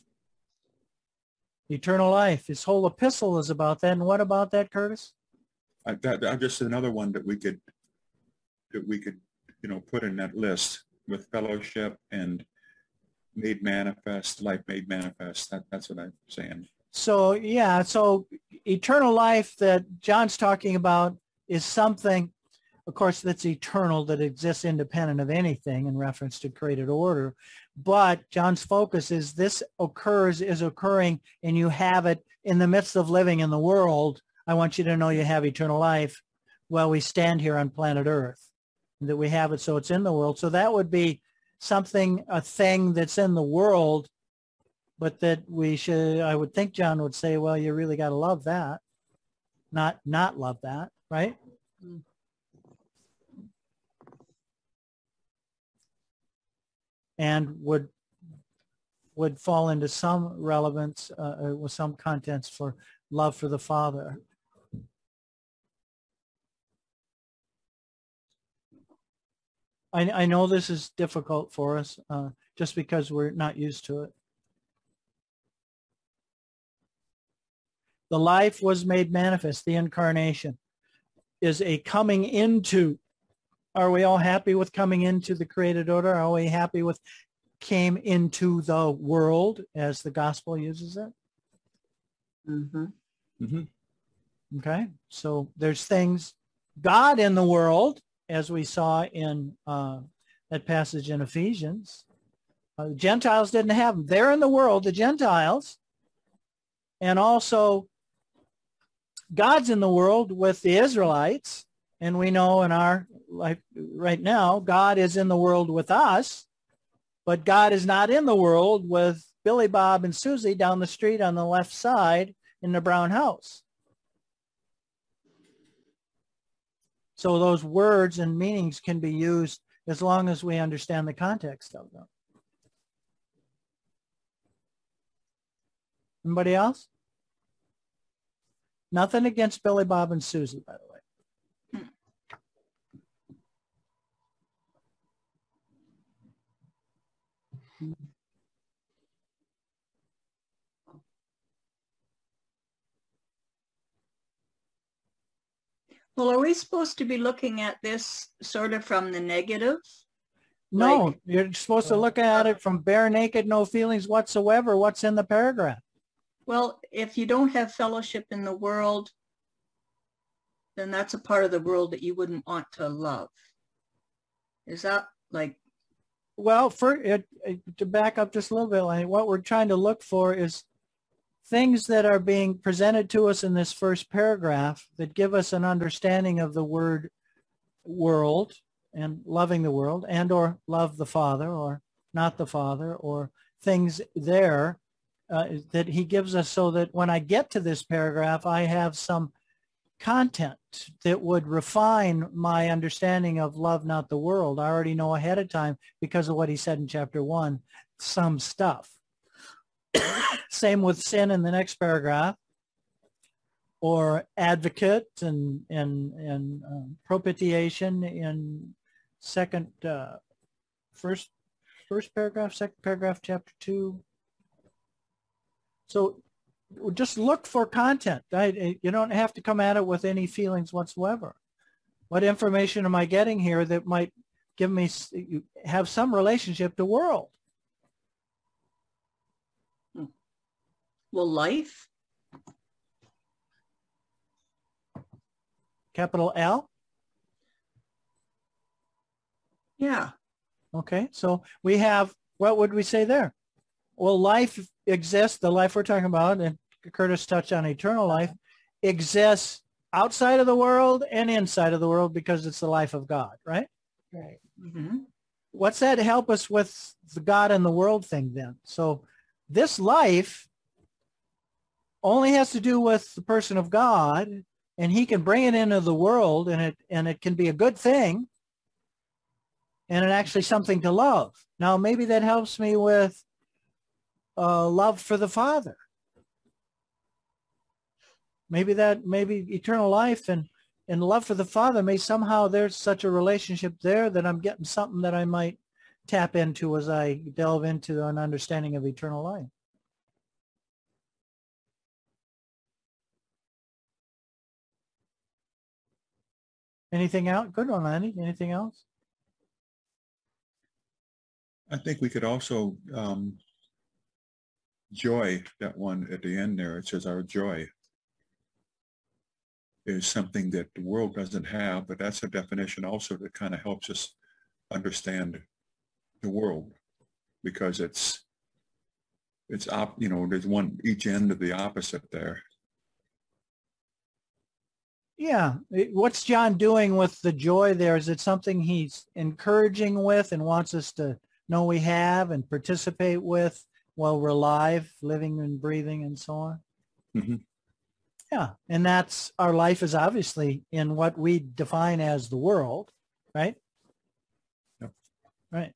Eternal life. His whole epistle is about that. And what about that, Curtis? I, that, I just another one that we could that we could you know put in that list with fellowship and made manifest, life made manifest. That that's what I'm saying. So yeah, so eternal life that John's talking about is something, of course, that's eternal, that exists independent of anything in reference to created order. But John's focus is this occurs, is occurring, and you have it in the midst of living in the world. I want you to know you have eternal life while we stand here on planet Earth, that we have it so it's in the world. So that would be something, a thing that's in the world, but that we should, I would think John would say, well, you really got to love that, not not love that, right? Mm. And would would fall into some relevance uh, with some contents for love for the Father. I, I know this is difficult for us uh, just because we're not used to it. The life was made manifest. The incarnation is a coming into. Are we all happy with coming into the created order? Are we happy with came into the world, as the gospel uses it? Mm-hmm. Mm-hmm. Okay, so there's things, God in the world, as we saw in uh, that passage in Ephesians. Uh, the Gentiles didn't have them. They're in the world, the Gentiles. And also, God's in the world with the Israelites. And we know in our life right now, God is in the world with us, but God is not in the world with Billy Bob and Susie down the street on the left side in the brown house. So those words and meanings can be used as long as we understand the context of them. Anybody else? Nothing against Billy Bob and Susie, by the way. Well, are we supposed to be looking at this sort of from the negative? No, Like, you're supposed to look at it from bare naked, no feelings whatsoever, what's in the paragraph. well, if you don't have fellowship in the world, then that's a part of the world that you wouldn't want to love. Is that like? Well, for it, to back up just a little bit, like, what we're trying to look for is things that are being presented to us in this first paragraph that give us an understanding of the word world and loving the world, and or love the Father or not the Father, or things there uh, that he gives us, so that when I get to this paragraph, I have some content that would refine my understanding of love not the world. I already know ahead of time, because of what he said in chapter one, some stuff. Same with sin in the next paragraph, or advocate and and and um, propitiation in second, uh, first first paragraph, second paragraph, chapter two. So just look for content. I, you don't have to come at it with any feelings whatsoever. What information am I getting here that might give me, have some relationship to world? Well, life. Capital L? Yeah. Okay, so we have, what would we say there? Well, life exists, the life we're talking about, and Curtis touched on eternal life, exists outside of the world and inside of the world because it's the life of God, right? Right. Mm-hmm. What's that help us with the God and the world thing then? So this life only has to do with the person of God, and he can bring it into the world, and it and it can be a good thing, and it actually something to love. Now, maybe that helps me with uh, love for the Father. Maybe that, maybe eternal life and, and love for the Father, may somehow there's such a relationship there that I'm getting something that I might tap into as I delve into an understanding of eternal life. Anything else? Good one, Andy. Anything else? I think we could also um, joy, that one at the end there, it says our joy is something that the world doesn't have, but that's a definition also that kind of helps us understand the world, because it's, it's op, you know, there's one, each end of the opposite there. Yeah. What's John doing with the joy there? Is it something he's encouraging with and wants us to know we have and participate with while we're alive, living and breathing and so on? Mm-hmm. Yeah. And that's, our life is obviously in what we define as the world, right? Yep. Right.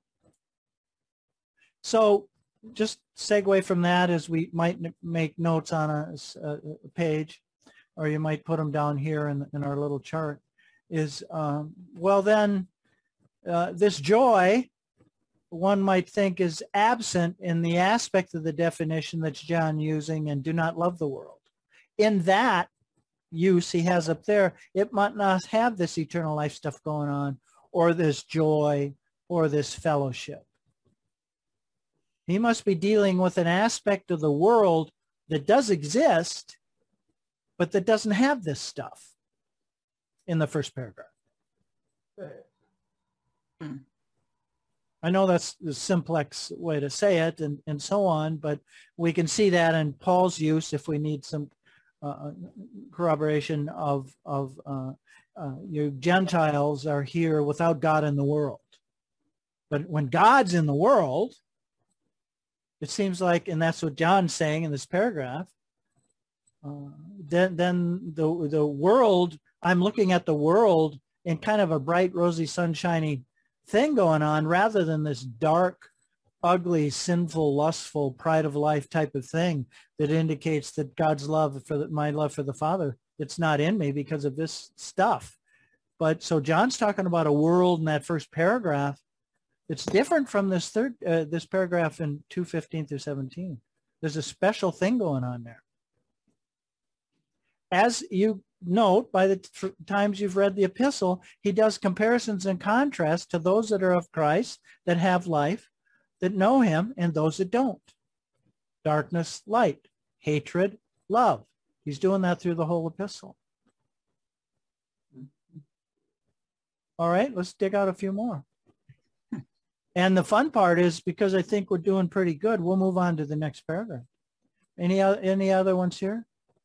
So just segue from that, as we might make notes on a, a page, or you might put them down here in, in our little chart, is, um, well then, uh, this joy, one might think, is absent in the aspect of the definition that's John using, and do not love the world. In that use he has up there, it might not have this eternal life stuff going on, or this joy, or this fellowship. He must be dealing with an aspect of the world that does exist, but that doesn't have this stuff in the first paragraph. Right. Hmm. I know that's the simplex way to say it, and, and so on, but we can see that in Paul's use if we need some uh, corroboration of, of uh, uh, you Gentiles are here without God in the world. But when God's in the world, it seems like, and that's what John's saying in this paragraph, uh, then, then the, the world, I'm looking at the world in kind of a bright, rosy, sunshiny thing going on, rather than this dark, ugly, sinful, lustful, pride of life type of thing that indicates that God's love for the, my love for the Father, it's not in me because of this stuff. But so John's talking about a world in that first paragraph. It's different from this third, uh, this paragraph in two fifteen through seventeen. There's a special thing going on there. As you note, by the t- times you've read the epistle, he does comparisons and contrasts to those that are of Christ, that have life, that know him, and those that don't. Darkness, light, hatred, love. He's doing that through the whole epistle. All right, let's dig out a few more. And the fun part is, because I think we're doing pretty good, we'll move on to the next paragraph. Any, any other ones here?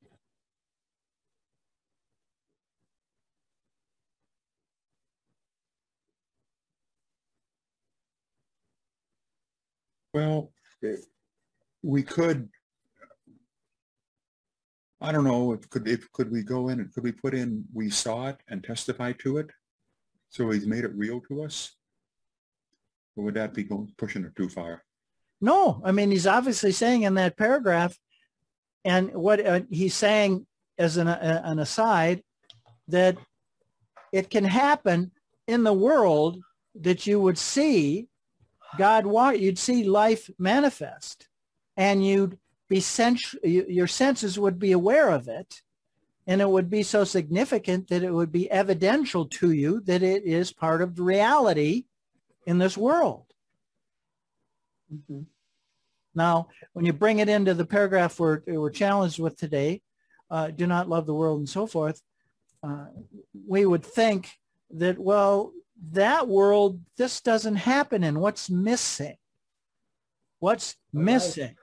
Well, we could, I don't know, if could if could we go in and could we put in, we saw it and testify to it, so he's made it real to us? Or would that be going, pushing it too far? No, I mean, he's obviously saying in that paragraph, and what uh, he's saying as an, uh, an aside, that it can happen in the world that you would see God walk, you'd see life manifest, and you'd be sens- your senses would be aware of it, and it would be so significant that it would be evidential to you that it is part of reality in this world. Mm-hmm. Now, when you bring it into the paragraph we're, we're challenged with today, uh, do not love the world and so forth, uh, we would think that, well, that world, this doesn't happen in. What's missing? What's missing?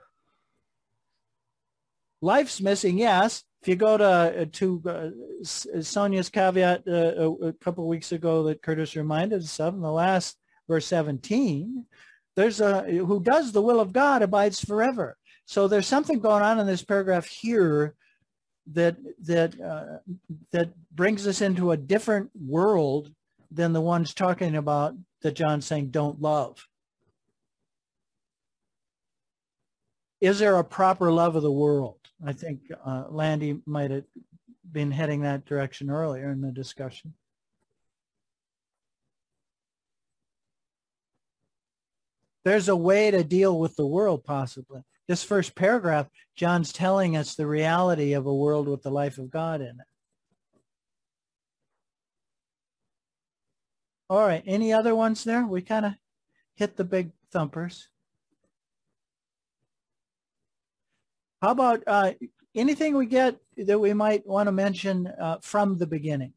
Life's missing, yes. If you go to to uh, Sonia's caveat uh, a, a couple of weeks ago that Curtis reminded us of in the last verse seventeen, there's a who does the will of God abides forever. So there's something going on in this paragraph here that that uh, that brings us into a different world than the ones talking about that John's saying don't love. Is there a proper love of the world? I think uh, Landy might have been heading that direction earlier in the discussion. There's a way to deal with the world, possibly. This first paragraph, John's telling us the reality of a world with the life of God in it. All right, any other ones there? We kind of hit the big thumpers. How about uh, anything we get that we might want to mention uh, from the beginning?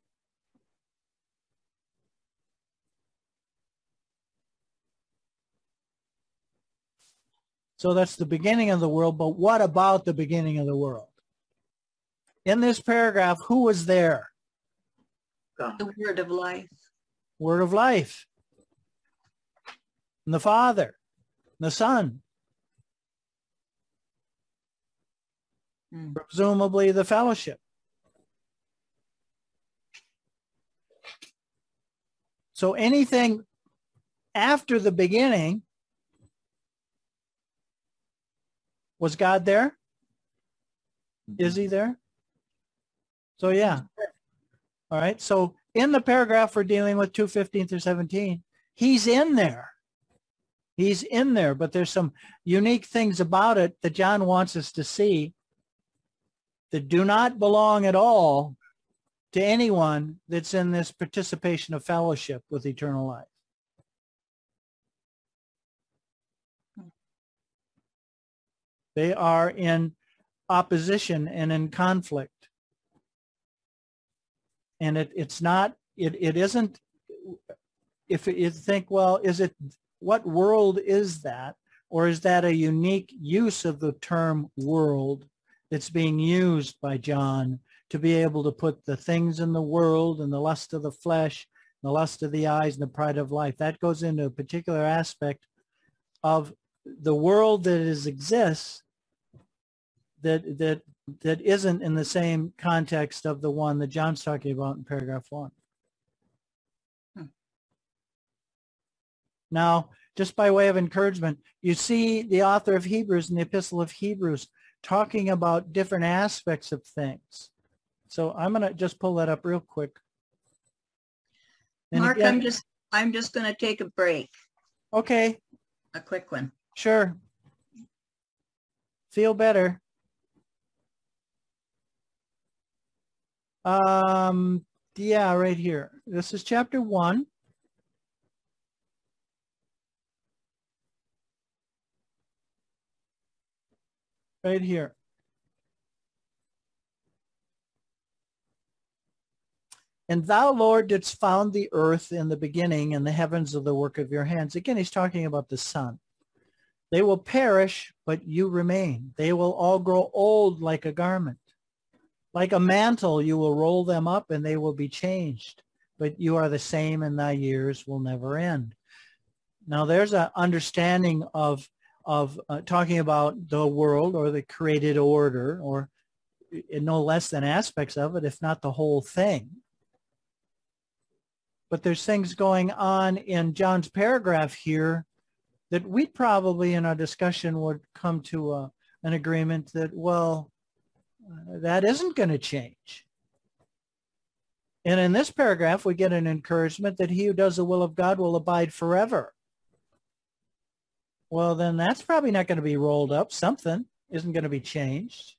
So that's the beginning of the world, but what about the beginning of the world? In this paragraph, who was there? God. The word of life. Word of life. And the Father, and the Son. Mm. Presumably the fellowship. So anything after the beginning, was God there? Is he there? So yeah. All right. So in the paragraph we're dealing with two fifteen through seventeen, he's in there. He's in there, but there's some unique things about it that John wants us to see that do not belong at all to anyone that's in this participation of fellowship with eternal life. They are in opposition and in conflict. And it, it's not, it, it isn't, if you think, well, is it, what world is that? Or is that a unique use of the term world that's being used by John to be able to put the things in the world and the lust of the flesh, the lust of the eyes, and the pride of life? That goes into a particular aspect of the world that is exists that that that isn't in the same context of the one that John's talking about in paragraph one. Hmm. Now, just by way of encouragement, you see the author of Hebrews in the Epistle of Hebrews talking about different aspects of things. So I'm going to just pull that up real quick. And Mark, again, I'm just I'm just going to take a break. Okay. A quick one. Sure. Feel better. Um, yeah, right here. This is chapter one. Right here. And thou, Lord, didst found the earth in the beginning, and the heavens of the work of your hands. Again, he's talking about the Son. They will perish, but you remain. They will all grow old like a garment. Like a mantle, you will roll them up, and they will be changed. But you are the same, and thy years will never end. Now, there's an understanding of, of uh, talking about the world or the created order, or no less than aspects of it, if not the whole thing. But there's things going on in John's paragraph here that we probably in our discussion would come to a, an agreement that, well, uh, that isn't going to change. And in this paragraph, we get an encouragement that he who does the will of God will abide forever. Well, then that's probably not going to be rolled up. Something isn't going to be changed.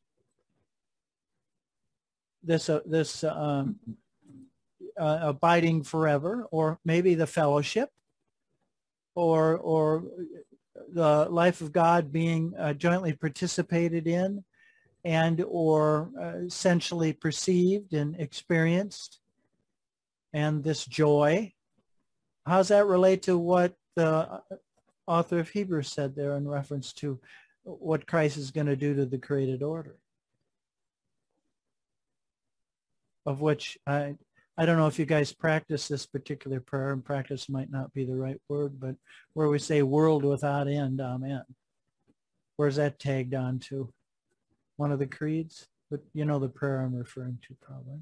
This, uh, this um, uh, abiding forever, or maybe the fellowship, or, or the life of God being uh, jointly participated in and or uh, essentially perceived and experienced, and this joy. How does that relate to what the author of Hebrews said there in reference to what Christ is going to do to the created order? Of which I, I don't know if you guys practice this particular prayer, and practice might not be the right word, but where we say world without end, amen. Where's that tagged on to? One of the creeds? But you know the prayer I'm referring to probably.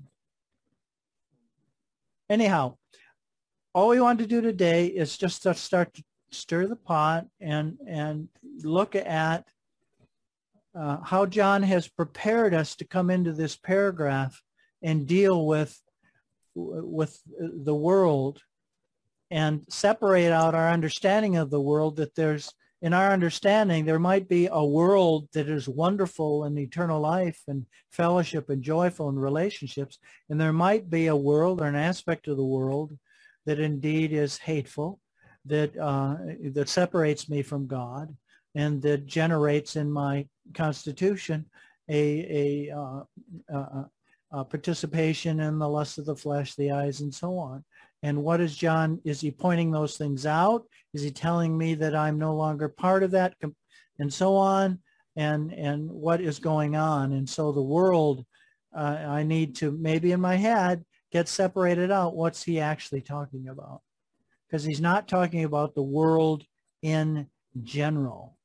Anyhow, all we want to do today is just to start to stir the pot and, and look at uh, how John has prepared us to come into this paragraph and deal with, with the world and separate out our understanding of the world, that there's, in our understanding, there might be a world that is wonderful in eternal life and fellowship and joyful in relationships, and there might be a world or an aspect of the world that indeed is hateful, that uh, that separates me from God, and that generates in my constitution a, a, uh, a, a participation in the lust of the flesh, the eyes, and so on. And what is John, is he pointing those things out? Is he telling me that I'm no longer part of that, and so on? And, and what is going on? And so the world, uh, I need to, maybe in my head, get separated out. What's he actually talking about? Because he's not talking about the world in general.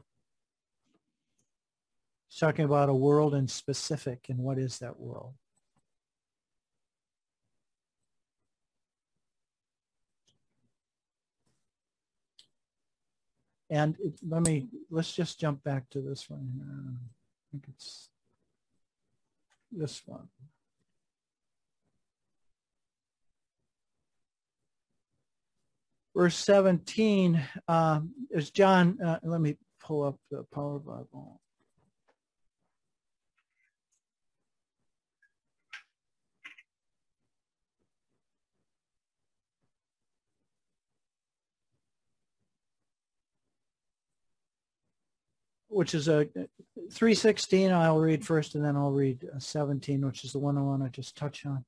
He's talking about a world in specific, and what is that world? And it, let me, let's just jump back to this one here. I think it's this one. Verse seventeen um, is John, uh, let me pull up the Power Bible. Which is a three sixteen. I'll read first, and then I'll read seventeen, which is the one I want to just touch on.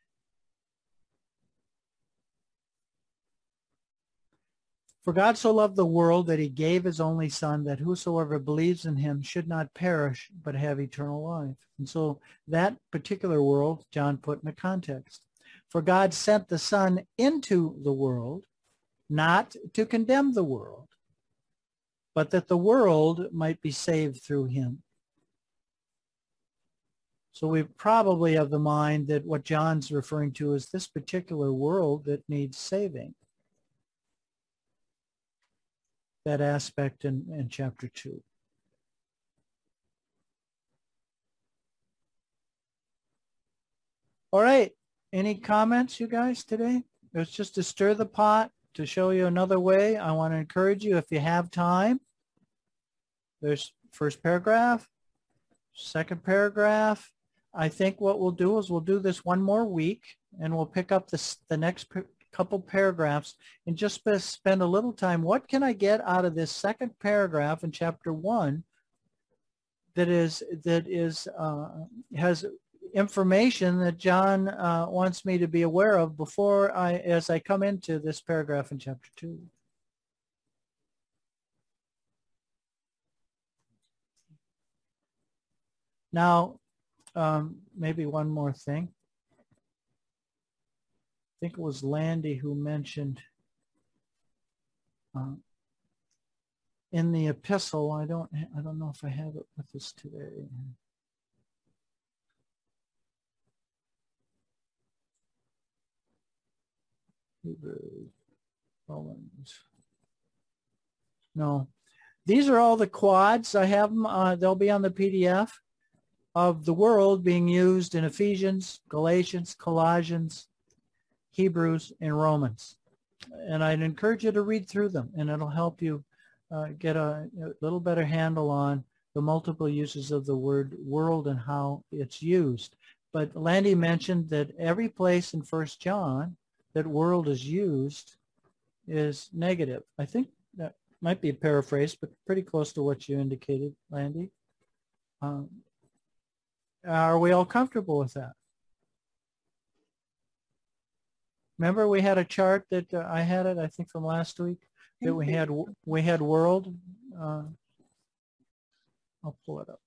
For God so loved the world that he gave his only Son, that whosoever believes in him should not perish, but have eternal life. And so that particular world, John put in a context. For God sent the Son into the world, not to condemn the world, but that the world might be saved through him. So we probably have the mind that what John's referring to is this particular world that needs saving. That aspect in, in chapter two. All right. Any comments, you guys, today? It's just to stir the pot, to show you another way. I want to encourage you, if you have time, there's first paragraph, second paragraph. I think what we'll do is we'll do this one more week, and we'll pick up this, the next couple paragraphs and just spend a little time. What can I get out of this second paragraph in chapter one that is, that is, uh, has information that John uh, wants me to be aware of before I, as I come into this paragraph in chapter two. Now, um, maybe one more thing. I think it was Landy who mentioned uh, in the epistle. I don't. I don't know if I have it with us today. No, these are all the quads. I have them. Uh, they'll be on the P D F of the world being used in Ephesians, Galatians, Colossians, Hebrews, and Romans. And I'd encourage you to read through them, and it'll help you uh, get a, a little better handle on the multiple uses of the word world and how it's used. But Landy mentioned that every place in First John that world is used is negative. I think that might be a paraphrase, but pretty close to what you indicated, Landy. Um, are we all comfortable with that? Remember, we had a chart that uh, I had it, I think, from last week that we had we had world. Uh, I'll pull it up.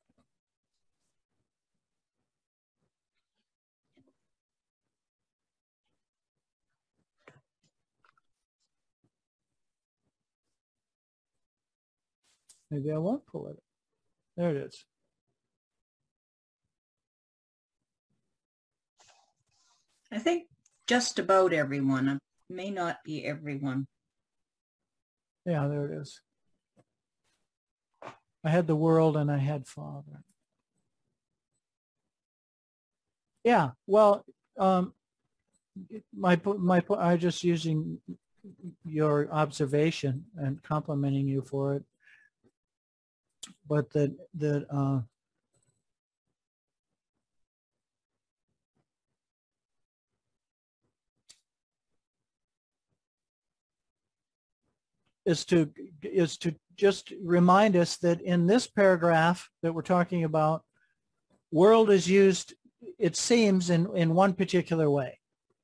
Maybe I won't pull it up. There it is. I think just about everyone. It may not be everyone. Yeah, there it is. I had the world and I had Father. Yeah, well, um, my my I was just using your observation and complimenting you for it, but that that uh, is to is to just remind us that in this paragraph that we're talking about, world is used, it seems, in, in one particular way.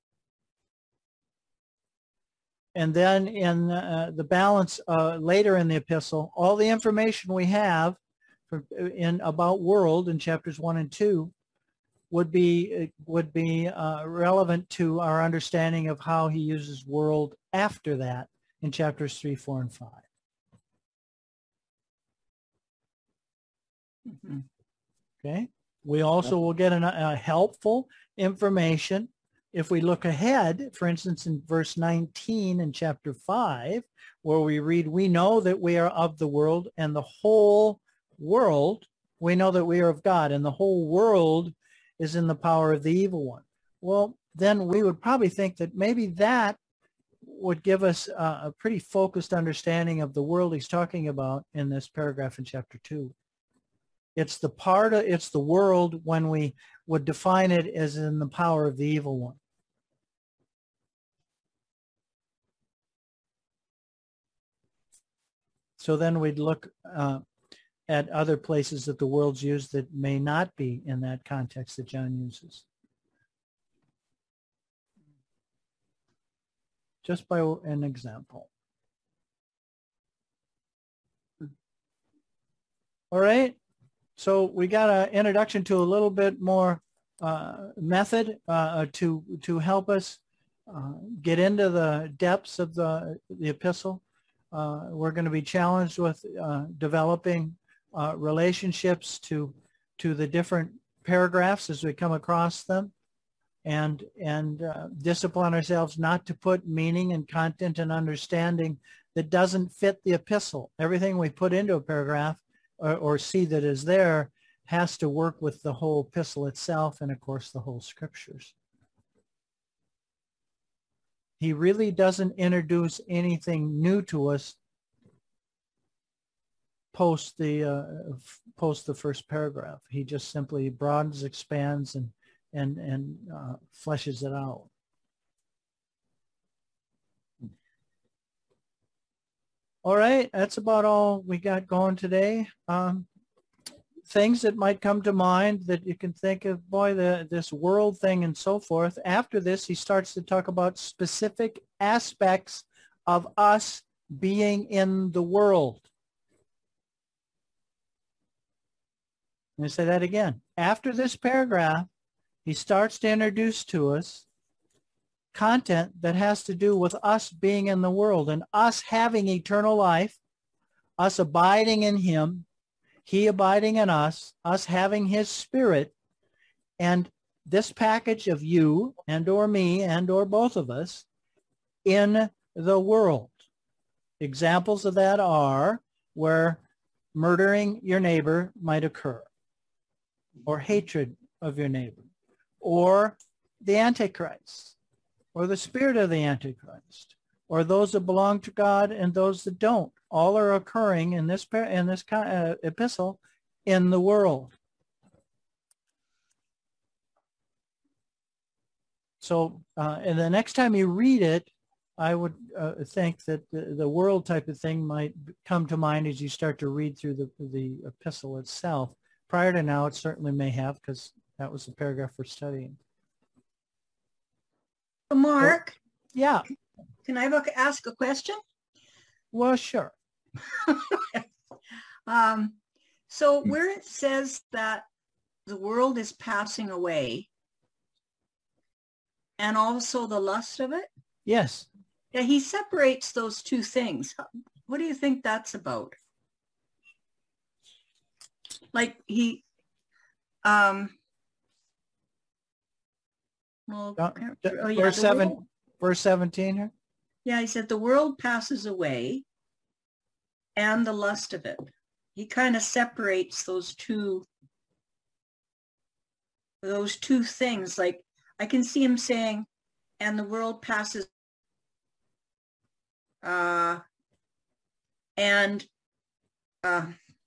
And then in uh, the balance uh, later in the epistle, all the information we have for, in about world in chapters one and two would be would be uh, relevant to our understanding of how he uses world after that in chapters three, four, and five. Mm-hmm. Okay. We also will get an, a helpful information if we look ahead, for instance, in verse nineteen in chapter five, where we read, we know that we are of the world and the whole world, we know that we are of God and the whole world is in the power of the evil one. Well, then we would probably think that maybe that would give us a, a pretty focused understanding of the world he's talking about in this paragraph in chapter two. It's the part of, it's the world when we would define it as in the power of the evil one. So then we'd look uh, at other places that the world's used that may not be in that context that John uses. Just by an example. All right. So we got an introduction to a little bit more uh, method uh, to to help us uh, get into the depths of the the epistle. Uh, we're going to be challenged with uh, developing uh, relationships to to the different paragraphs as we come across them, and and uh, discipline ourselves not to put meaning and content and understanding that doesn't fit the epistle. Everything we put into a paragraph or, or see that is there has to work with the whole epistle itself and, of course, the whole scriptures. He really doesn't introduce anything new to us post the uh, post the first paragraph. He just simply broadens, expands, and and and uh, fleshes it out. All right, that's about all we got going today. Um, things that might come to mind that you can think of, boy, the, this world thing and so forth. After this, he starts to talk about specific aspects of us being in the world. I'm going to say that again. After this paragraph, he starts to introduce to us content that has to do with us being in the world and us having eternal life, us abiding in him, he abiding in us, us having his spirit, and this package of you and or me and or both of us in the world. Examples of that are where murdering your neighbor might occur, or hatred of your neighbor, or the Antichrist, or the spirit of the Antichrist, or those that belong to God and those that don't. all are occurring in this par- in this co- uh, epistle in the world. So, uh, and the next time you read it, I would uh, think that the, the world type of thing might come to mind as you start to read through the, the epistle itself. Prior to now, it certainly may have, because that was the paragraph we're studying. Mark, Yeah. can I look, ask a question? Well, sure. um, so where it says that the world is passing away and also the lust of it, Yes. yeah, he separates those two things. What do you think that's about? Like he, um, well, Uh, oh, yeah, verse, the seven, world- verse seventeen here. yeah, he said the world passes away and the lust of it. He kind of separates those two, those two things. Like I can see him saying, and the world passes, uh, and uh,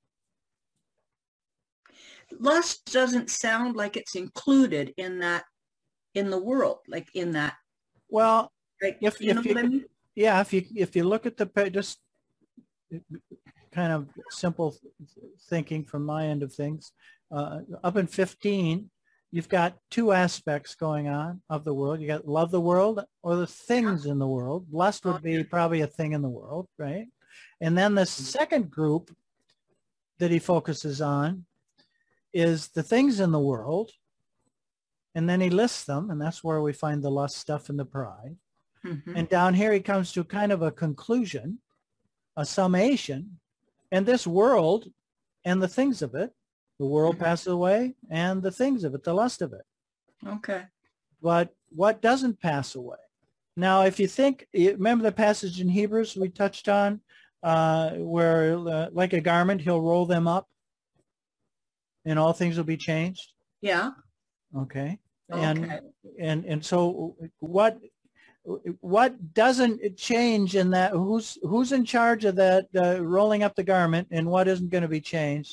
lust doesn't sound like it's included in that, in the world, like in that. Well, Like, if, you if know you, what I mean? yeah, if you, if you look at the, pa- just kind of simple thinking from my end of things, uh, up in fifteen, you've got two aspects going on of the world. You got love the world or the things in the world. Lust would be probably a thing in the world, right? And then the second group that he focuses on is the things in the world. And then he lists them, and that's where we find the lust stuff and the pride. Mhm. And down here he comes to kind of a conclusion, a summation, and this world and the things of it, the world Mhm. passes away and the things of it, the lust of it. Okay. But what doesn't pass away? Now, if you think, you remember the passage in Hebrews we touched on, uh, where uh, like a garment, he'll roll them up and all things will be changed. Yeah. Okay. And, Okay. and, and so what, what doesn't change in that? Who's, who's in charge of that uh, rolling up the garment, and what isn't going to be changed?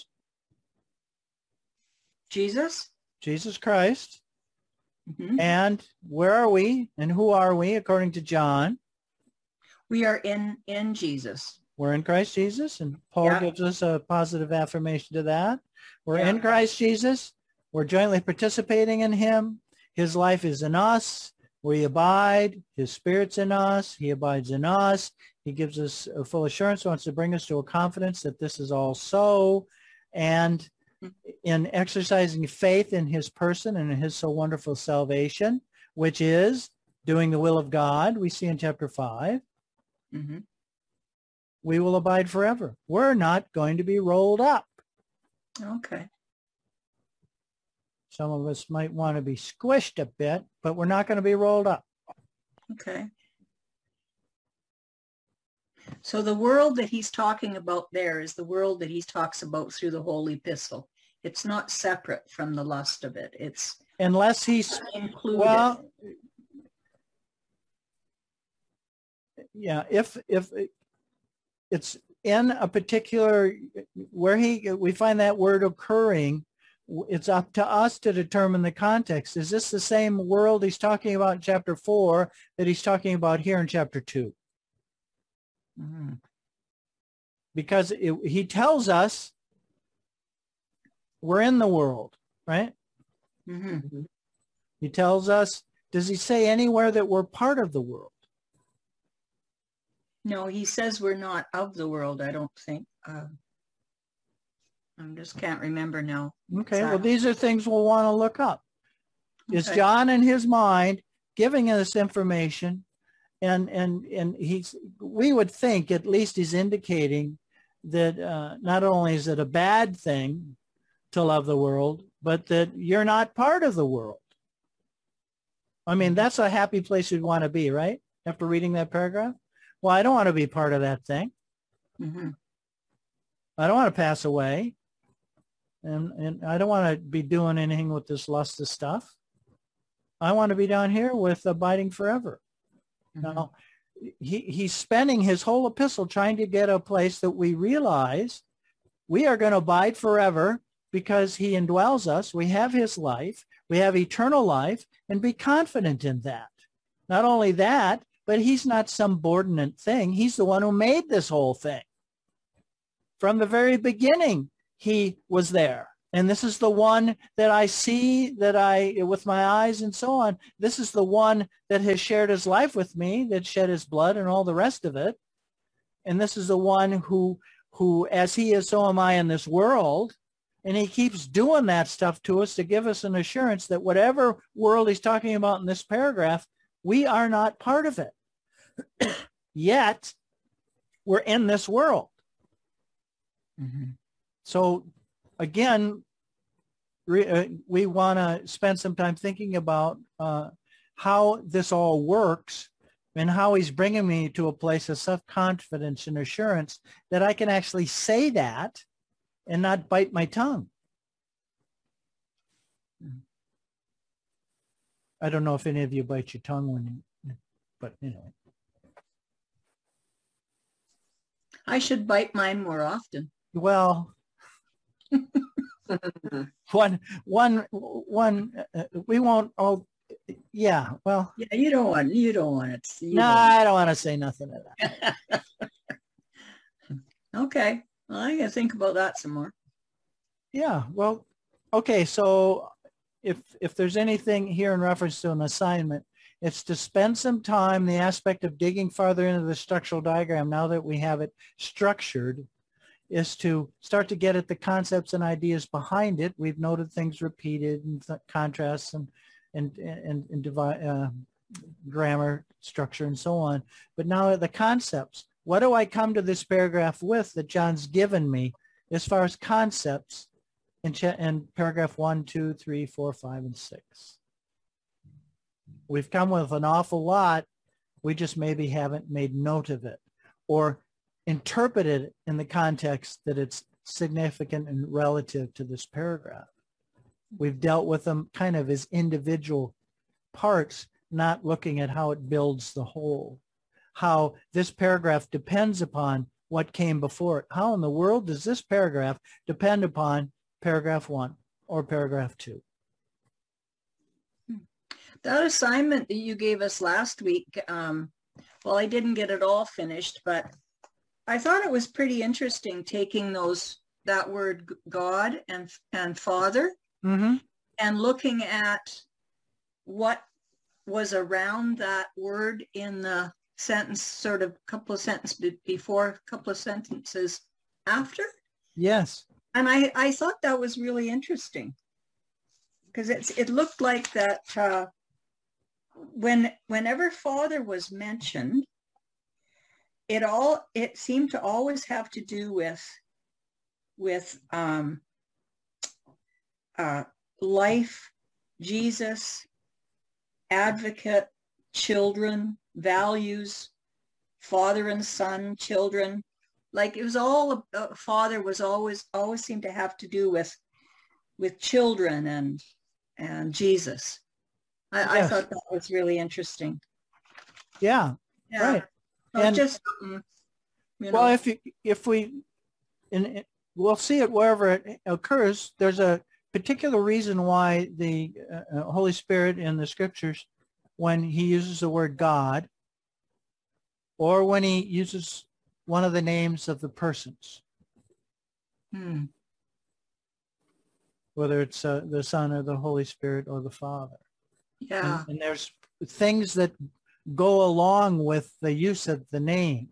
Jesus. Jesus Christ. Mhm. And where are we and who are we according to John? We are in, in Jesus. We're in Christ Jesus, and Paul Yeah. gives us a positive affirmation to that. We're Yeah. in Christ Jesus. We're jointly participating in him. His life is in us. We abide. His Spirit's in us. He abides in us. He gives us a full assurance, wants to bring us to a confidence that this is all so. And in exercising faith in his person and in his so wonderful salvation, which is doing the will of God, we see in chapter five, Mhm. we will abide forever. We're not going to be rolled up. Okay. Some of us might want to be squished a bit, but we're not going to be rolled up. Okay. So the world that he's talking about there is the world that he talks about through the whole epistle. It's not separate from the lust of it. It's Unless he's, included. well, yeah, if, if it's in a particular, where he, we find that word occurring, it's up to us to determine the context. Is this the same world he's talking about in chapter four that he's talking about here in chapter two? Mhm. Because it, he tells us we're in the world, right? Mhm. He tells us, does he say anywhere that we're part of the world? No, he says we're not of the world, I don't think. Uh, I just can't remember now. Okay, well, Exactly. these are things we'll want to look up. Is Okay. John in his mind giving us information? And, and, and he's, we would think at least he's indicating that uh, not only is it a bad thing to love the world, but that you're not part of the world. I mean, that's a happy place you'd want to be, right? After reading that paragraph. Well, I don't want to be part of that thing. Mhm. I don't want to pass away. And, and I don't want to be doing anything with this lust of stuff. I want to be down here with abiding forever. Mhm. Now, he, he's spending his whole epistle trying to get a place that we realize we are going to abide forever because he indwells us. We have his life. We have eternal life, and be confident in that. Not only that, but he's not some subordinate thing. He's the one who made this whole thing. From the very beginning, he was there. And this is the one that I see, that I, with my eyes and so on, this is the one that has shared his life with me, that shed his blood and all the rest of it. And this is the one who, who, as he is, so am I in this world. And he keeps doing that stuff to us to give us an assurance that whatever world he's talking about in this paragraph, we are not part of it. Yet, we're in this world. Mm-hmm. So, again, re, uh, we want to spend some time thinking about uh, how this all works and how he's bringing me to a place of self-confidence and assurance that I can actually say that and not bite my tongue. I don't know if any of you bite your tongue when you, but anyway. I should bite mine more often. Well, one, one, one, uh, we won't, oh, yeah, well. Yeah, you don't want, you don't want it. You no, don't. I don't want to say nothing of that. Okay. Well, I gotta think about that some more. Yeah, well, okay, so if if there's anything here in reference to an assignment, it's to spend some time, the aspect of digging farther into the structural diagram now that we have it structured, is to start to get at the concepts and ideas behind it. We've noted things repeated and th contrasts and and and, and divi uh, grammar structure and so on. But now the concepts. What do I come to this paragraph with that John's given me as far as concepts in, in paragraph one, two, three, four, five, and six? We've come with an awful lot. We just maybe haven't made note of it or interpreted it in the context that it's significant and relative to this paragraph. We've dealt with them kind of as individual parts, not looking at how it builds the whole. How this paragraph depends upon what came before it. How in the world does this paragraph depend upon paragraph one or paragraph two? That assignment that you gave us last week, um, well, I didn't get it all finished, but I thought it was pretty interesting taking those, that word God and, and Father, mm-hmm. and looking at what was around that word in the sentence, sort of couple of sentences before, a couple of sentences after. Yes. And I, I thought that was really interesting because it's, it looked like that uh, when, whenever Father was mentioned, it all, it seemed to always have to do with, with um, uh, life, Jesus, advocate, children, values, father and son, children. Like it was all, uh, Father was always, always seemed to have to do with, with children and, and Jesus. I, Yes. I thought that was really interesting. Yeah, Yeah. right. So And- just, um, you know, Well, if you, if we, and we'll see it wherever it occurs, there's a particular reason why the uh, Holy Spirit in the scriptures, when he uses the word God, or when he uses one of the names of the persons, hmm. whether it's uh, the Son or the Holy Spirit or the Father. Yeah. And, and there's things that go along with the use of the name.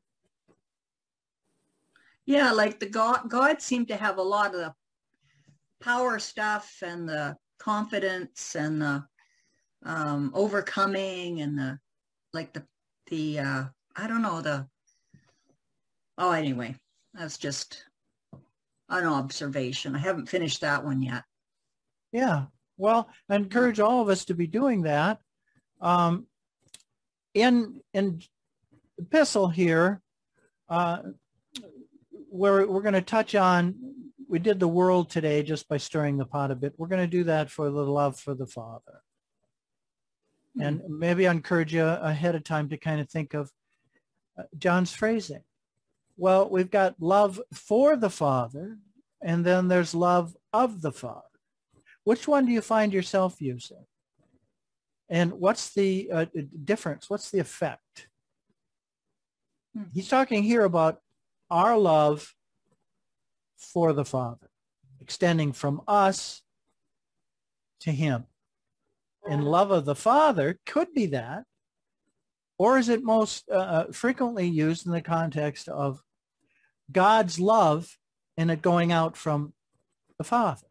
Yeah, like the God, God seemed to have a lot of the power stuff and the confidence and the um, overcoming and the, like the, the, uh, I don't know, the, oh, anyway, that's just an observation. I haven't finished that one yet. Yeah, well, I encourage all of us to be doing that. Um, in in epistle here, uh, we're we're going to touch on. We did the world today just by stirring the pot a bit. We're going to do that for the love for the Father, and maybe I encourage you ahead of time to kind of think of uh, John's phrasing. Well, we've got love for the Father, and then there's love of the Father. Which one do you find yourself using? And what's the uh, difference? What's the effect? Hmm. He's talking here about our love for the Father, extending from us to him. And love of the Father could be that, or is it most uh, frequently used in the context of God's love and it going out from the Father?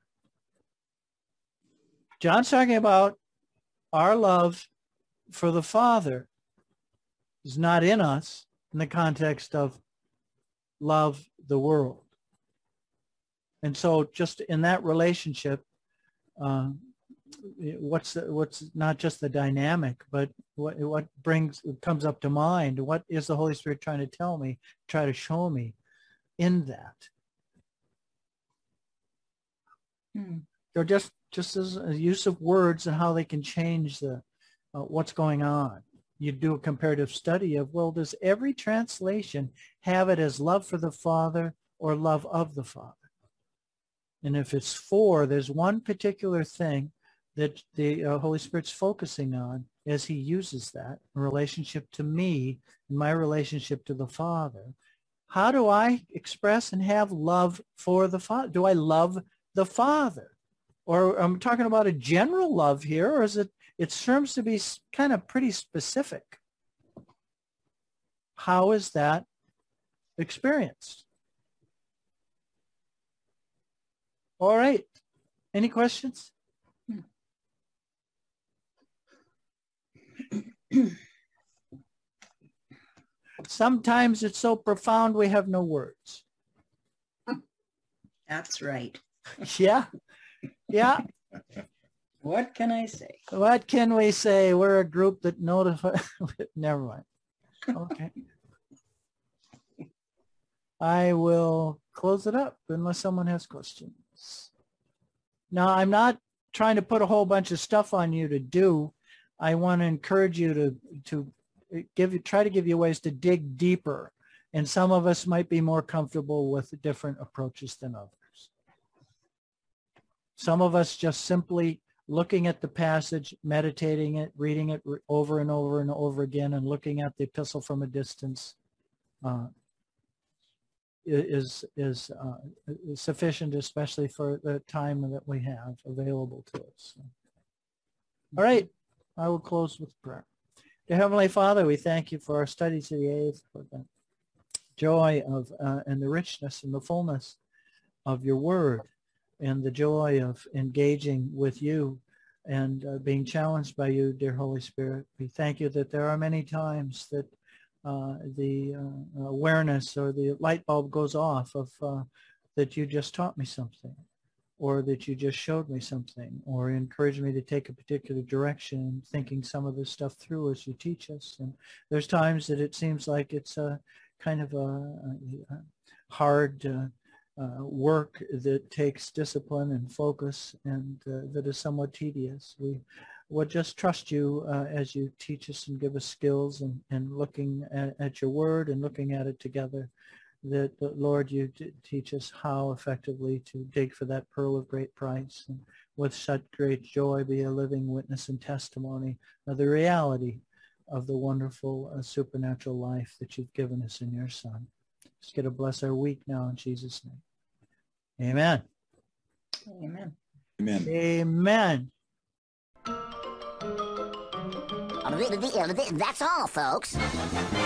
John's talking about our love for the Father is not in us in the context of love the world. And so just in that relationship, uh, what's the, what's not just the dynamic, but what what brings comes up to mind? What is the Holy Spirit trying to tell me, try to show me in that? Hmm. Or just just as a use of words and how they can change the uh, what's going on. You do a comparative study of, well, does every translation have it as love for the Father or love of the Father? And if it's for, there's one particular thing that the uh, Holy Spirit's focusing on as he uses that in relationship to me and my relationship to the Father. How do I express and have love for the Father? Do I love the Father? Or I'm talking about a general love here, or is it, it seems to be kind of pretty specific. How is that experienced? All right. Any questions? Sometimes it's so profound we have no words. That's right. Yeah. Yeah. What can I say? What can we say? We're a group that notify. Never mind. Okay. I will close it up unless someone has questions. Now, I'm not trying to put a whole bunch of stuff on you to do. I want to encourage you to, to give you, try to give you ways to dig deeper. And some of us might be more comfortable with different approaches than others. Some of us just simply looking at the passage, meditating it, reading it over and over and over again, and looking at the epistle from a distance uh, is, is, uh, is sufficient, especially for the time that we have available to us. All right, I will close with prayer. Dear Heavenly Father, we thank you for our study today, for the joy of uh, and the richness and the fullness of your word, and the joy of engaging with you and uh, being challenged by you, dear Holy Spirit. We thank you that there are many times that uh, the uh, awareness or the light bulb goes off of uh, that you just taught me something, or that you just showed me something, or encouraged me to take a particular direction, thinking some of this stuff through as you teach us. And there's times that it seems like it's a kind of a, a hard uh, Uh, work that takes discipline and focus, and uh, that is somewhat tedious. We would just trust you uh, as you teach us and give us skills, and, and looking at, at your word and looking at it together, that, that Lord, you teach us how effectively to dig for that pearl of great price, and with such great joy be a living witness and testimony of the reality of the wonderful uh, supernatural life that you've given us in your Son. Just get to bless our week now in Jesus' name. Amen. Amen. Amen. Amen. That's all, folks.